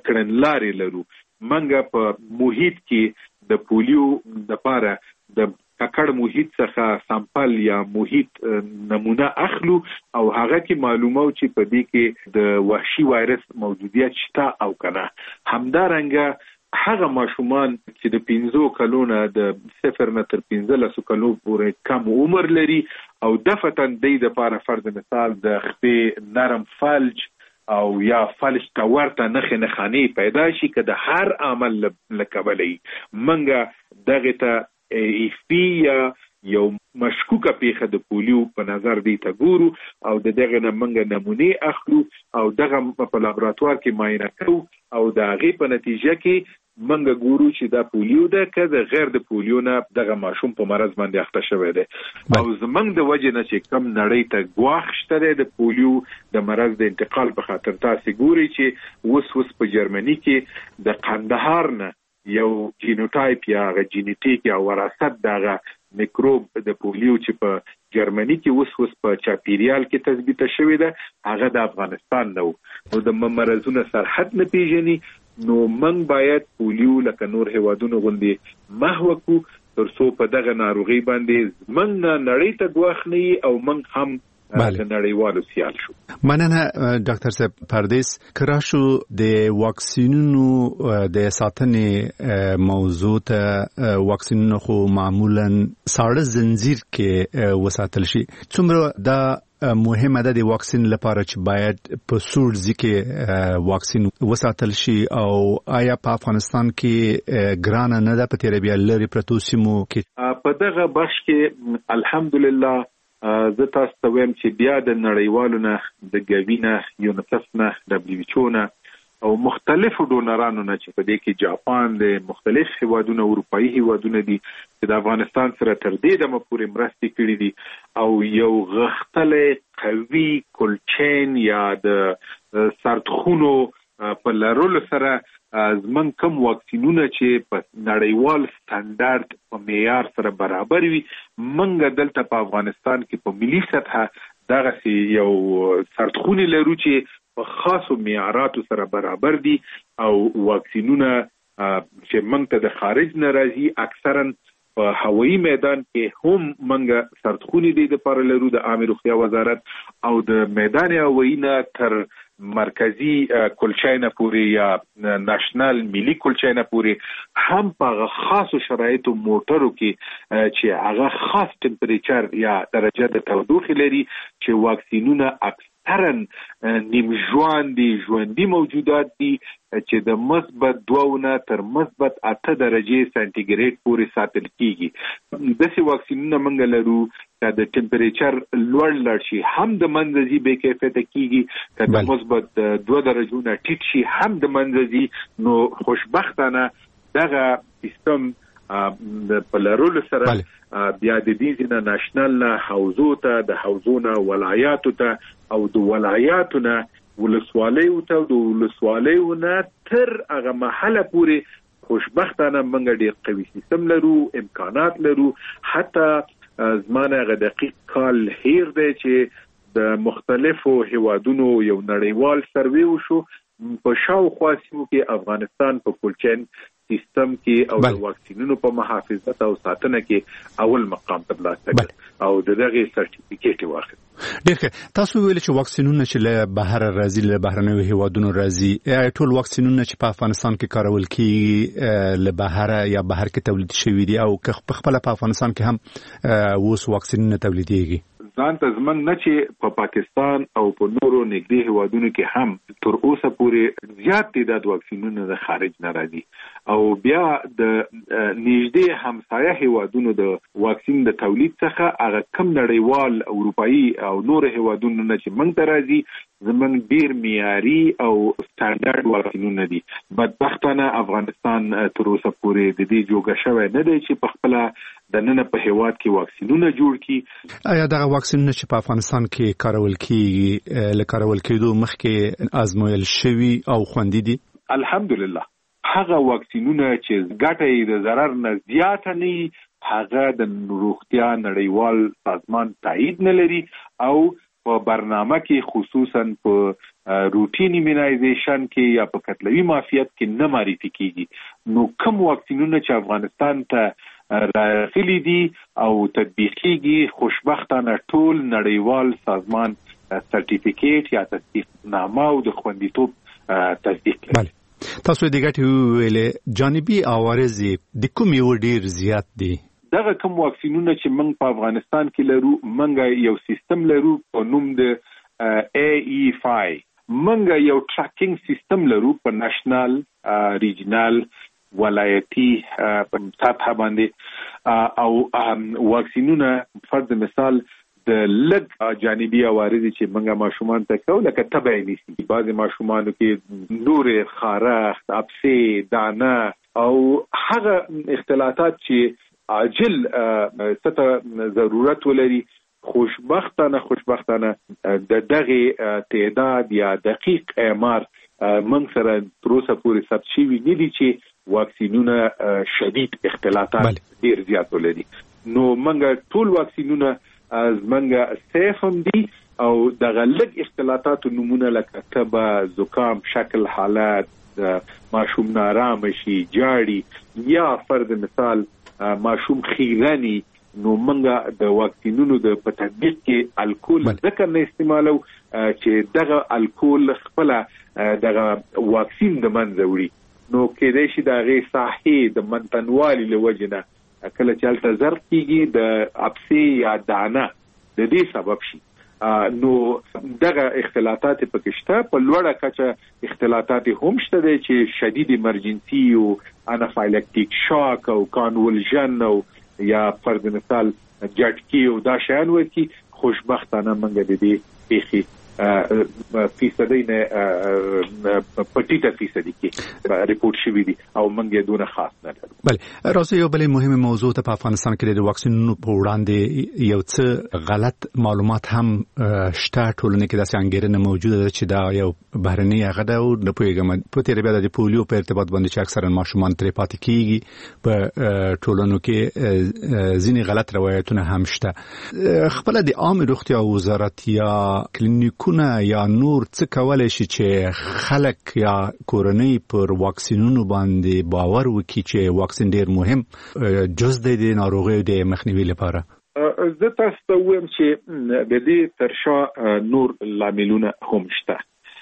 کړنلارې لرو. منګه په محیط کې د پولیو د لپاره د ککړ محیط څخه سامپل یا محیط نمونه اخلو او هغه کې معلومه چې په دې کې د وحشي وایرس موجودیت شته او کنه. همدارنګه هغه ماشومان چې د پنځو کلونو د صفر نه تر پنځلسو کلو پورې کم عمر لري او دفتن د دې لپاره فرض مثال د خپې نرم فلج او یا فلج ته ورته نښې نښانې پیدا شي که د هر عمل له کبله منګه دغه ته ایف پی یا یو مشکوکه پیښه د پولیو په نظر دی ته ګورو او د دغه نه منګه نمونې اخلو او دغه په لابراتوار کې معاینه کوو او د هغې په نتیجه کې منګه ګورو چې دا پولیو ده که د غیر د پولیو نه دغه ماشوم په مرض باندې اخته شوی دی. او زمونږ د وجې نه چې کم نړۍ ته ګواښ شته دی د پولیو د مرض د انتقال په خاطر تاسې ګورئ چې اوس اوس په جرمني کې د قندهار نه یو جینوټایپ یا هغه جینیټیک یا وراثت دغه میکروب د پولیو چې په جرمني کې اوس اوس په چاپیریال کې تثبیت شوی ده هغه د افغانستان نه و. نو د مرضونو سرحد نه پیژني نو من باید پولیو لکه نور هیوادونو غوندې محو کړو تر څو په دغه ناروغي باندې من نړۍ ته ګواښ نه او من هم د نړیوالو سیال شو. مننه ډاکټر صاحب پردیس. کراشو د واکسینونو د ساتنې موضوع ته واکسینونو خو معمولا ساړه زنجیر کې وساتل شي. څومره دا مهمه ده د واکسین لپاره چې باید په سور ځکه واکسین وساتل شي او آیا په افغانستان کې ګران نه ده په تیر بیا لري پروتو سیمو کې؟ په دغه بخش کې الحمدلله زه تاسو ته وایم چې بیا د نړیوالو نه د ګوینه یونیسف نه دبليو ایچ او نه او مختلفو ډونرانو نه چې په دې کې جاپان د مختلف هیوادونو اروپایي هیوادونو دي چې د افغانستان سره تر دې دمه پورې مرستې کړې دي او یو غښتلی قوي کولچین یا د سرطخونو په لرلو سره زمون کوم واکسینونه چې په نړیوال سټانډرډ په معیار سره برابر وي منګه دلته په افغانستان کې په ملي سطح دغه یو سرطخونی لرو چې په خاصو معیاراتو سره برابر دي او واکسینونه چې موږ ته د خارج نه راځي اکثرا په هوایي میدان کې هم موږ سرطخونی دي د لپاره لرو د عامه روغتیا وزارت او د میدان هوایي نه تر مرکزی کلچاینه پوری یا ناشنل ملي کلچاینه پوری هم په خاصو شرایطو موټرو کې چې هغه خاص ټمپریچر یا درجه د تودوخې لري چې واکسینونه اکثرا نیم ژوند دي ژوندۍ موجودات دي چې د مثبت دوه تر مثبت اته درجه سانتیګریډ پورې ساتل کیږي. داسې واکسینونه موږ لرو چې د ټمپریچر لوړ لړ شي هم د منځي به کیفیت کیږي چې د مثبت دوه درجو نه ټیټ شي هم د منځي. نو خوشبختانه دغه سیستم د پلرولو سره بیا د دې ځنه ناشنل نه حوزو ته د حوزونه ولایاتو ته او د ولایاتو نه ولسوالیو ته د ولسوالیو نه تر هغه محله پورې خوشبختانه موږ ډېر قوي سیستم لرو امکانات لرو. حتی زمانه غ دقیق کال هیر دی چې د مختلفو هیوادونو یو نړیوال سروې وشو په شاوخوا سیمو کې افغانستان په کولچین سیستم کې او د واکسینونو په محافظت او ساتنه کې اول مقام ترلاسه کړ او دغه سرټیفیکیټ واخیست. ډېر تاسو ویل چې واکسینونه چې له بهر راځي له بهرنیو هیوادونو راځي ټول واکسینونه چې په افغانستان کې کارول کیږي له بهر یا بهر کې تولید شوي دي او که په خپل په افغانستان کې هم اوس واکسینونه تولیدېږي؟ ځان ته زمنګ نه چې په پاکستان او په نورو نږدې هیوادونو کې هم تر اوسه پورې زیات تعداد واکسینونه د خارج نه راځي او بیا د نږدې همسایه هیوادونو د واکسین د تولید څخه هغه کم نړیوال اروپایي او نور هیوادونو نه چې موږ ته راځي زمنګ ډیر معیاري او سټانډرډ واکسینونه دي. بدبختانه افغانستان تر اوسه پورې د دې جوګه شوی نه دی چې په خپل د نن په هیواد کې واکسینونه جوړ کړي. آیا دا واکسینونه چې په افغانستان کې کارول کیږي له کارول کېدو مخکې آزمویل شوي او خوندي دي؟ الحمدلله هغه واکسینونه چې ګټه د ضرر نه زیات نه هغه د روغتیا نړیوال سازمان تایید نه لري او په برنامه کې خصوصا په روټین ایمونایزیشن کې یا په کتلوي معافیت کې نه معرفي کیږي. نو کوم واکسینونه چې افغانستان ته راغلي دي او تطبیقيږي. خوشبختانه ټول نړیوال سازمان سرټیفیکیټ یا تصدیق نامه او د خوندیتوب تصدیق کوي. بله تاسو د ګټې ویلې جانبي عوارض د کوم یو ډیر زیات دي؟ دغه کوم واکسینونه چې موږ په افغانستان کې لرو، موږ یو سیستم لرو په نوم د ای ای فای. موږ یو ټریکینګ سیستم لرو په نېشنل، ریجنل، ولایتي په سطح باندې او واکسینونه فرض مثال د لږ جانبي عوارض چې موږ ماشومان ته کوو لکه تبع نیسي. بعضې ماشومانو کې نورې، خارښت، اپسې، دانه او هغه اختلاطات چې عاجل څه ضرورت ولري، خوشبختانه خوشبختانه د دغه تعداد یا دقیق اعمار موږ سره تر اوسه پورې ثبت شوي نه دي چې واکسینونه شدید اختلاطات ډیر زیات ولري. نو موږ ټول واکسینونه زمونږ سیف هم دي او دغه لږ اختلاطاتو نمونه لکه تبه، زکام، شکل حالت، ماشوم نارام شي، جاړي یا فرض مثال ماشوم خیرانی، نو منګه د واکسینونو د په تطبیق کې الکول ځکه نه استعمالو چې دغه الکول خپل دغه واکسین د منځ وړي. نو کېدای شي د هغې ساحې د منتنوالي له وجې نه کله چې هلته ضرب کېږي د اپسې یا دانه د دې سبب شي. نو دغه اختلاطات پکې شته. په لوړه کچه اختلاطات هم شته دی چې شدید ایمرجنسي او انافایلکټیک شاک او کانولژن او یا فرض مثال جټکی او دا شیان وکي. خوشبختانه موږ د دې پیښې فیصدی نه پټیټه فیصدی کې ریپورت شوی دي او موږ یې دونه خاص نه لرو. بله راځي یو بلې مهمه موضوع ته په افغانستان کې د واکسینونو په وړاندې یو څه غلط معلومات هم شته. ټولنه کې داسې انګیرنه موجوده ده چې دا یو بهرنۍ هغه ده او نه پوهېږم په تېره بیا د پولیو په ارتباط باندې چې اکثرا ماشومان ترې پاتې کېږي. په ټولنو کې ځینې غلط روایتونه هم شته. خپله د عامې روغتیا وزارت یا کلینیکو یا نور څه کولای شي چې خلک یا کورنۍ پر واکسینونو باندې باور وکړي چې واکسین ډیر مهم جز دی د ناروغیو د مخنیوي لپاره؟ زه تاسو ته وایم چې د دې تر شا نور لاملونه هم شته.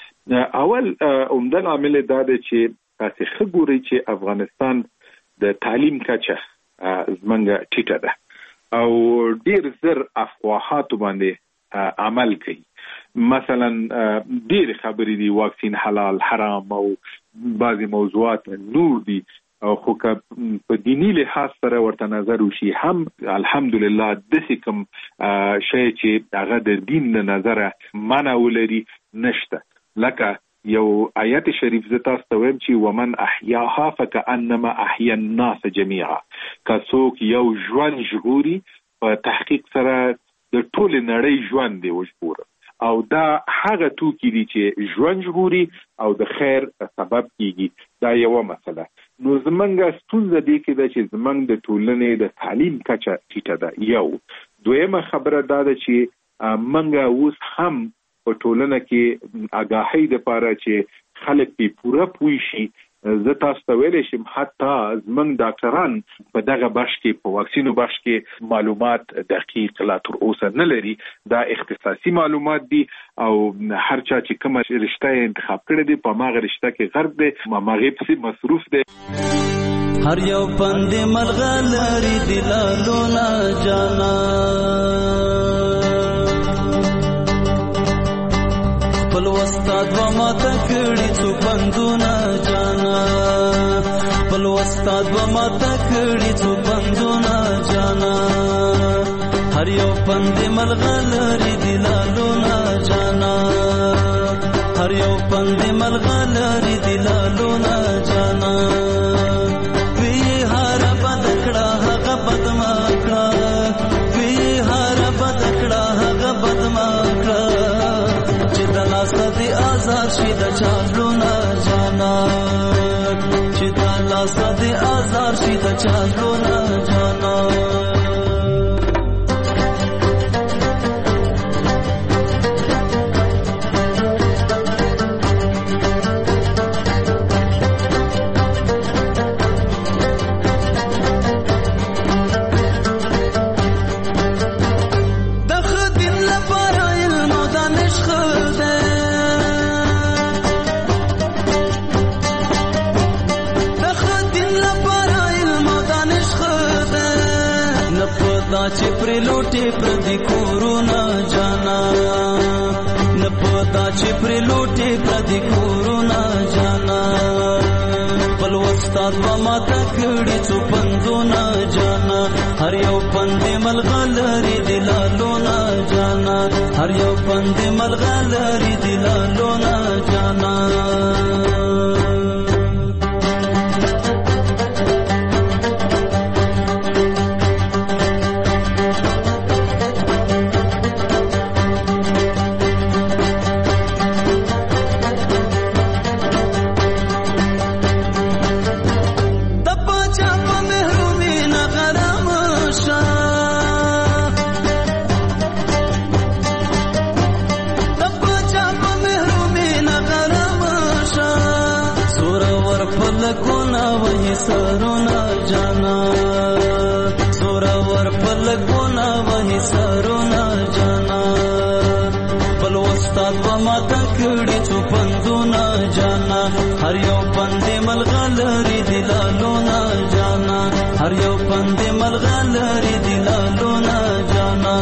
اول عمده لامل دا دی چې تاسو ښه ګورئ چې افغانستان د تعلیم کچه زمونږ ټیټه ده او ډیر زر افواهاتو باندې عمل کوي. مثلا ډیر خبرې دي واکسین حلال حرام او بعضی موضوعات نور دي خو که په دینی لحاظ سره ورته نظر وشي هم الحمدلله داسې کوم شی چې هغه د دین نه نظره منع ولري نشته. لکه یو آیت شریف زه تاسو ته وایم چې ومن احیاها فکأنما احیا الناس جميعا. که څوک یو ژوند ژغوري په تحقیق سره د ټولې نړۍ ژوند دی وژغوره او دا هغه توکي دي چې ژوند ژغوري او د خیر سبب کیږي. دا یوه مسله. نو زمونږ ستونزه دې کې ده چې زمونږ د ټولنې د تعلیم کچه ټیټه ده. یو دویمه خبره دا ده چې مونږ اوس هم په ټولنه کې آګاهۍ دپاره چې خلک پې پوره پوه شي. زه تاسو ته ویلی شم حتی زمونږ ډاکټران په دغه بخش کې په واکسینو بخش کې معلومات دقیق لا تر اوسه نه لري. دا اختصاصي معلومات دي او هر چا چې کومه رشته یې انتخاب کړې دي په هماغه رشته کې غرق دی، په هماغې پسې مصروف دی. هر یو پندې ملغلري دلالونه جانا خپل استاد و ماته کړي څو بندونه جانا خپل استاد و ماته کړي څو بندونه جانا هر یو پندې ملغلري دلالونه جانا هر یو پندې ملغلري دلالونه جانا وی هر بدکړه هغه بدما کړه وی هر بدکړه هغه بدما کړه لاسدی آزار شي د چالونا جانا چې دا لاسدی آزار شي د چالونا جانا چې پر لوټي پر دې کورونا جانا نه پتا چې پر لوټي پر دې کورونا جانا بل استاد ما تکړی څو پنځونه جانا هر یو پندې ملغلری دلالونه جانا هر یو پندې ملغلری دلالونه جانا سرونا جانا زورور پلګونا وهي سرونا جانا بل استاد وما تکړی څو پنځونا جانا هر یو پندې ملغلری دلالونا جانا هر یو پندې ملغلری دلالونا جانا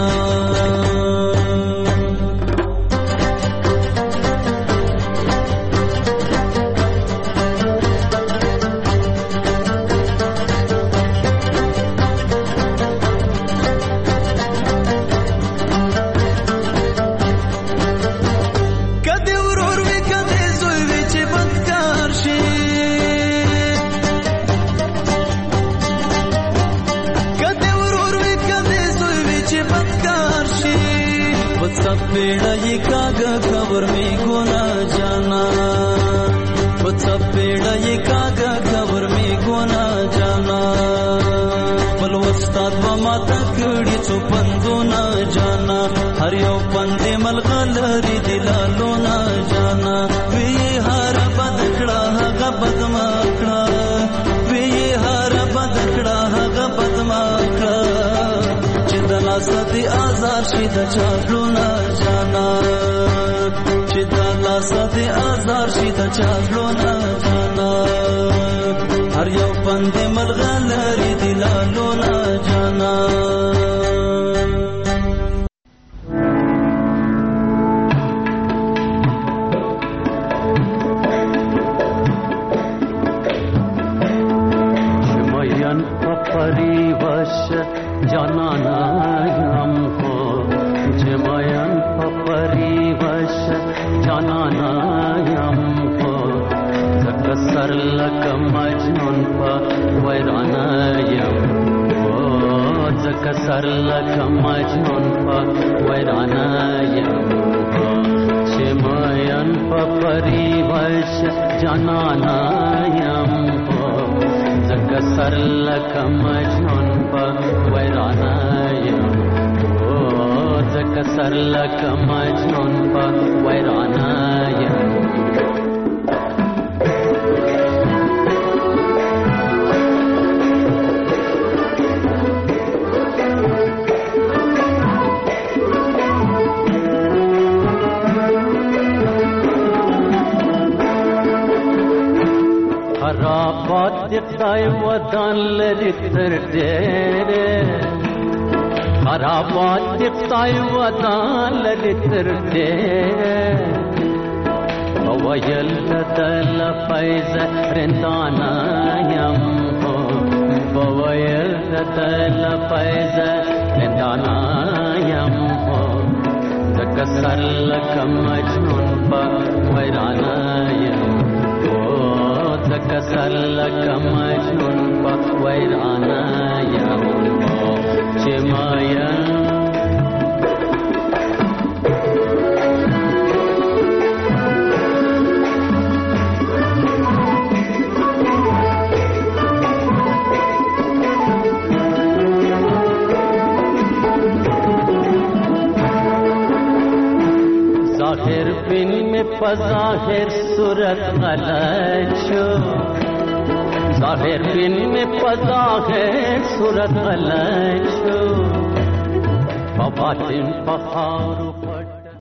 पेड़ा ये कागा खबर में गोना जाना बच्चा पेड़ा ये कागा खबर में गोना जाना बल उस्ताद व माता कड़ी चो पंदो ना जाना हर यो पंदे मलगलरी दिलालो ना जाना वे ये हार बदकड़ा हगा बदमाकड़ा वे ये हार बदकड़ा हगा बदमाकड़ा चिदला सदी आजार शिदा चालूना जाना चिदला सदी आजार शिदा चालूना जाना हर यो पंदे मलगलरी दिलालोना जाना शमयन परिवश जाना ना हमको जमयन परिवश जाना ना हमको जकसर लक मजनून पर वैराना हमको जकसर लक मजनून पर वैराना हमको जमयन परिवश जाना ना हमको जकसर लक मजनून पर वैराना हमको जकसर लक मजनून पर वैराना खराबात दिखाए वदान लरितर डेरे खराबात दिखाए वदान लरितर डेरे बवयल दल फैज रिंदाना यमो बवयल दल फैज रिंदाना यमो जकसर लक मजनून पर वैराना यमो जकसर लक मजनून पर वैराना यमो चिमयन ज़ाहिर बिन में पज़ाहिर सूरत गलचो ज़ाहिर बिन में पज़ाहिर सूरत गलचो बबातिन पहाड़ों